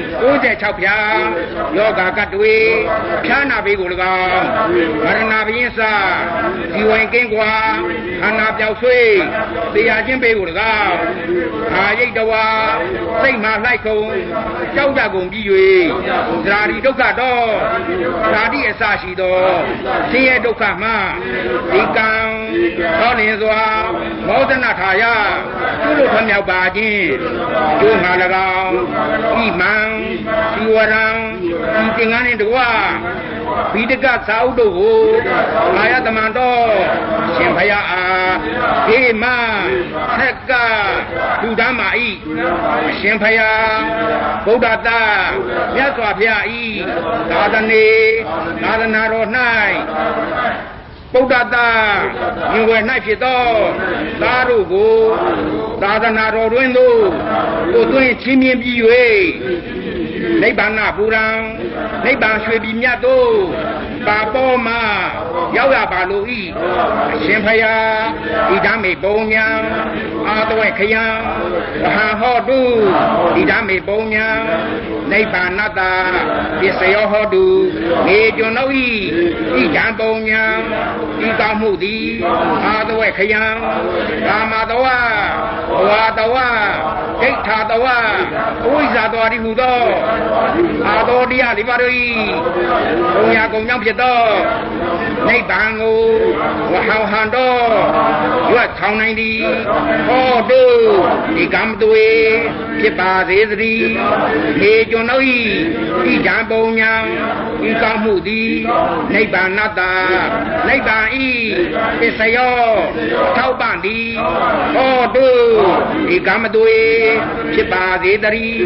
S2: 96ဖြာယောဂကတ်တွေဖြာနာဘေးကို၎င်းမရဏပြင်းစာဒီဝင်ကင်းကွာခန္ဓာပြောက်ဆွေးတရားချင်းဘေးကို၎င်းအာရိတ်တဝါစိတ်မှလိုက်ခုံကြောက်ကြကုန်ပြီး၍ဇာတိဒုက္ခတော့ဇာတိအစရှိသောဆင်းရဲဒုက္ခမှဒီကံသောလင်စွာမောဒနာထာယပြုလို့ထမြောက်ပါခြင်းကျိုးမှာ၎င်းဤမံဒီဝရံဒီသင်္ကန်းနှင့်တကွဘိဒကသာဥတို့ကိုအာယတမန်တော်ရှင်ဘုရားအားဒီမဆက်ကလူသားမာဤရှင်ဘုရားဗုဒ္ဓတာမြတ်စွာဘုရားဤသာသနာတော်၌ဗုဒ္ဓတာမြင်ွယ်၌ဖြစ်သောသားတို့ကိုသာသနာတော်တွင်သို့ကိုသွင်းချင်းမြင်ပြီး၍နိဗ္ဗာန်ပူရံနိဗ္ဗာန်ရွှေပြည်မြတ်တို့ပါပေါ်မှာရောက်ရပါလို့ဤအရှင်ဖယားဤဓမ္မေပုံညာအာတဝဲခယံမဟာဟောတုဤဓမ္မေပုံညာနိဗ္ဗာန်တာပစ္စယောဟောတုနေကျွန်ုပ်ဤဓမ္ပုံညာဤကောင်းမှုသည်အာတဝဲခယံကာမတဝဝါတဝဒိဋ္ဌာတဝအဝိဇ္ဇာတဝတိဟုသောအာသောတရားလေးပါတို့ဤဘုံညာကုံကြောင့်ဖြစ်သောနိဗ္ဗာန်ကိုဝဟောဟန်တော်ရွတ်ဆောင်နိုင်သည်ဟောတုဒီကံတွေဖြစ်ပါစေသတည်းခေကျွန်ုပ်ဤဓမ္ပုံညာဤကောင်းမှုသည်နိဗ္ဗာန်တာနိဗ္ဗာန်ဤပစ္စယောထောက်ပံ့သည်ဟောတုဒီကံတွေဖြစ်ပါစေတည်း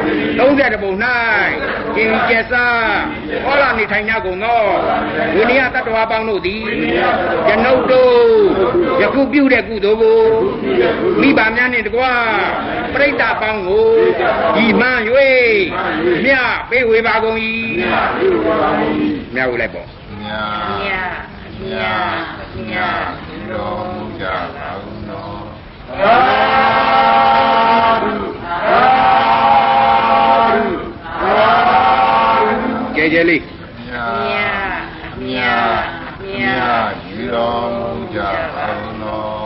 S2: 30ပုံ၌ကျင်ကျက်စားဟောလာနေထိုင်ကြကုန်သောဝိနည်းတတ္တဝါပေါင်းတို့သည်ကျွန်ုပ်တို့ယခုပြုတဲ့ကုသိုလ်ကိုမိဘများနှင့်တကွပရိသတ်ပေါင်းကိုဒီမှန်၍မြတ်ပေးဝေပါကုန်၏မြတ်ဝေလိုက်ပေါ့
S1: မြတ်တော်မူကြပါဦးနော်
S2: ကြဲကြဲလေး
S1: မြတ်ယူတော်မူကြပါဦးနော်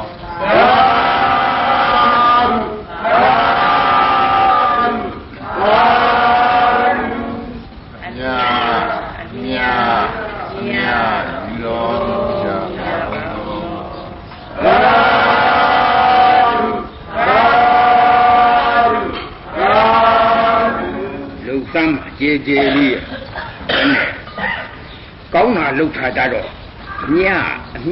S2: ကျေကျေလေးကောင်းတာလှုပ်ထားကြတော့မြတ်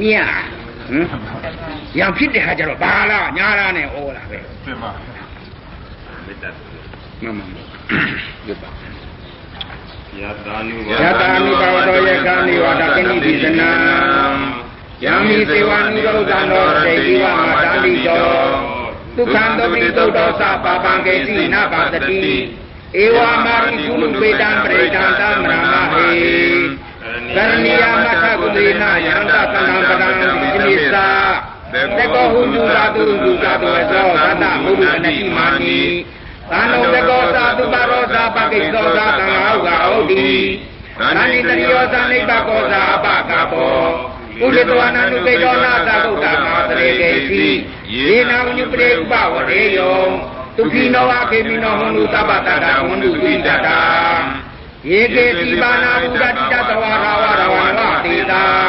S2: ရံဖြစ်တဲ့ဟာကြတော့ဘာလားညာလားနဲ့ဩလာပဲ
S1: ပြန်ပါ
S2: မေတ္တာမမရုပ်ပါ
S1: ယတာနု
S2: ဘာဝတောယကာနိဝါဒကိနိပိသနာယံမိစေဝနုရောဇံတော်စေတိဝမာတာလိတောဒုက္ခံတောပိသုတ်တောသပါပံကေစီနာပါတတိဧဝမာရိကုလူပေတံပရိဒံသမရမဟေကရဏီယမထကုလေနယန္တသနံပဒံပိနိသာတေကောဟုတုသာတုသောသတ္တမုဒ္ဒနတိမာနိသာနုတေကောသာတုပါရောသာပကိသောသာသံဃာဥက္ခဩတိသာနိတရိယောသာနိဗ္ဗကောသာအပကဘောဥဒ္ဒဝနနုကေတောနာသာသုတ္တမာသရေကေတိယေနဝညုပရေဥပဝရေယောตุขีโนอาเคมิโนหนุตปะตะตะหนุวิตตาเยเกติปานาอุดติตตวาราวารวะติตา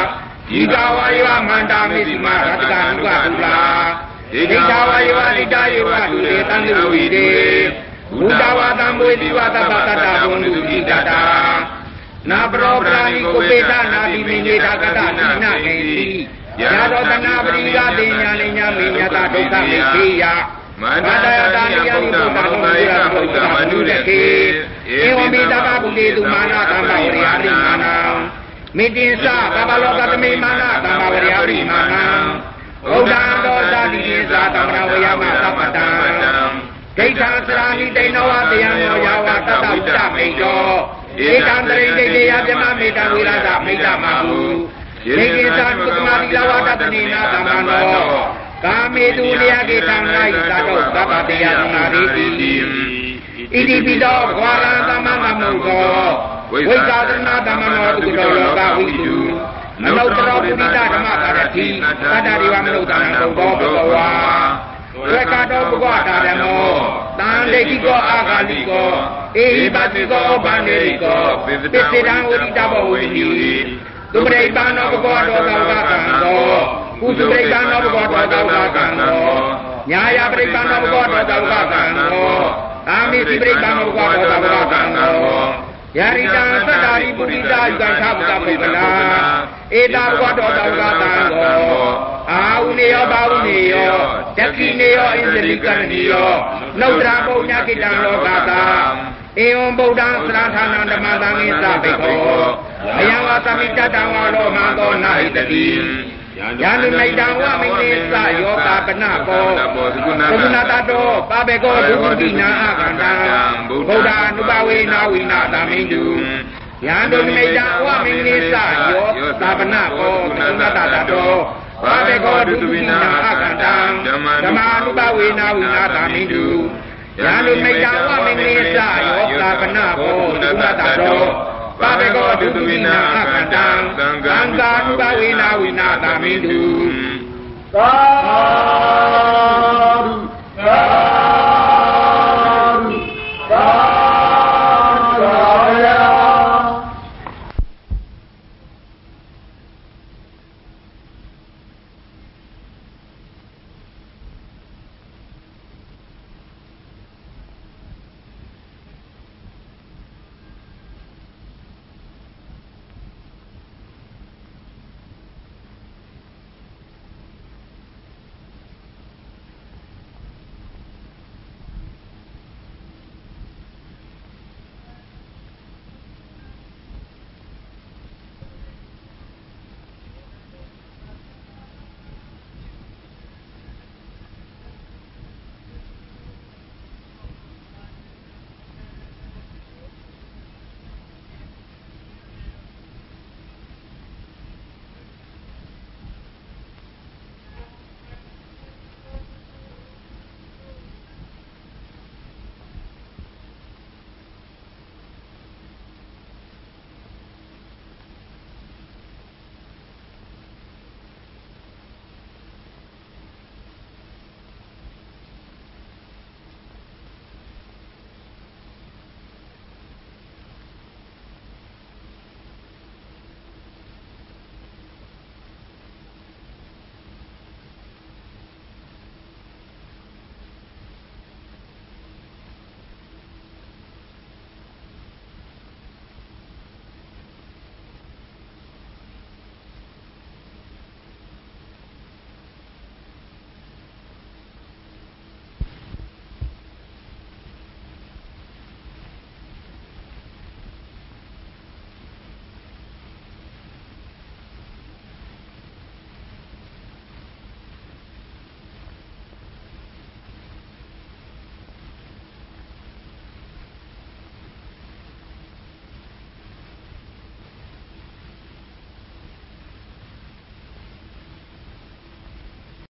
S2: ဒီကဝါယဝမန္တာမေစီမရတ္တကနုကတူလာဣဒ္ဓဝါယဝဣဒ္ဓယေဝဒုရေတံလူဝိတေဘုဒ္ဓဝါတံဘွေတိဝတ္တပတ္တဘုံလူဣတတာနာပရောပရာဏိကိုပေတနာတိမိနေတာကတနိနာကေတိယာရောတနာပရိကတိညာနေညာမေညတာဒုက္ခမေခေယမန္တယတာနိယနိဗုဒ္ဓဘုရားဘုရားမနုရခေဧဝမေတ္တဗုတေတုမာနတံပါဝရိယရိမာနံမေတ္တိသသဗ္ဗလောကသမေမာနတံပါဝရိယရိမာနံဘုဒ္ဓံသောသာတိပိသသမ္မာဝယမသဗ္ဗတံဒိဋ္ဌံသရာနိတေနောဝတယံနောယာဝတတ္တဝိတမေတောဧကံတရိဒိဋ္ဌေယပြမမေတ္တဝိရဒမိတ္တမဟုဒေကိသံကုသမာတိလဝတ္တနေနာသမ္မာနောကာမေတုလျာကေသံဃာယသတောသဗ္ဗတေယသမရိတိဣတိပိတောဘဝရံသမ္မာနမုသောဝိဇာသနာသမ္မနောတုတောလောကဝိတုမနုဿရောပုရိသဓမ္မပါရတိသတ္တရိဝမနုဿာနံတုသောဘဂဝါဝေကတောဘဂဝတာဓမ္မောတံဒိဋ္ဌိကောအာဂါလိကောဧဟိပတိကောဗန္နေရိကောပစ္စေတံဝိတဘောဝိတိသူပရိပန္နောဘဂဝတောသောကံသောကုသပရိပန္နောဘဂဝတောသောကံသောညာယပရိပန္နောဘဂဝတောသောကံသောအာမိတိပရိပန္နောဘဂဝတောသောကံသောယာရိတံသတ္တာရိပုရိသယုကံသာပကပုဂ္ဂလာဧတာဘဂဝတောသောကံသောအာဟုနေယောဘာဟုနေယောဒက္ခိနေယောဣန္ဒလိကရဏီယောနုဒ္ဒရာဘုံညာကိတံလောကတာဧဝံဗုဒ္ဓံသရထာနံဓမ္မသံဃိသဗေခောအယံဝသမိတတံဝါလောမံသောနာဟိတတိယာနုနိတံဝမိနေသယောတာပနကောသကုဏတတောပါဘေကောဒုတိနာအကန္တံဗုဒ္ဓ ानु ဘဝေနာဝိနာသမိန္တုယာနုနိတံဝမိနေသယောတာပနကောသကုဏတတောပါဘေကောဒုတိနာအကန္တံဓမ္မာနုဘဝေနာဝိနာသမိန္တုယာနုနိတံဝမိနေသယောတာပနကောသကုဏတတောပါဘေကောဒုတိနာအကန္တံသံဃာနုဘဝေနာဝိနာသမိန္တုသာဓု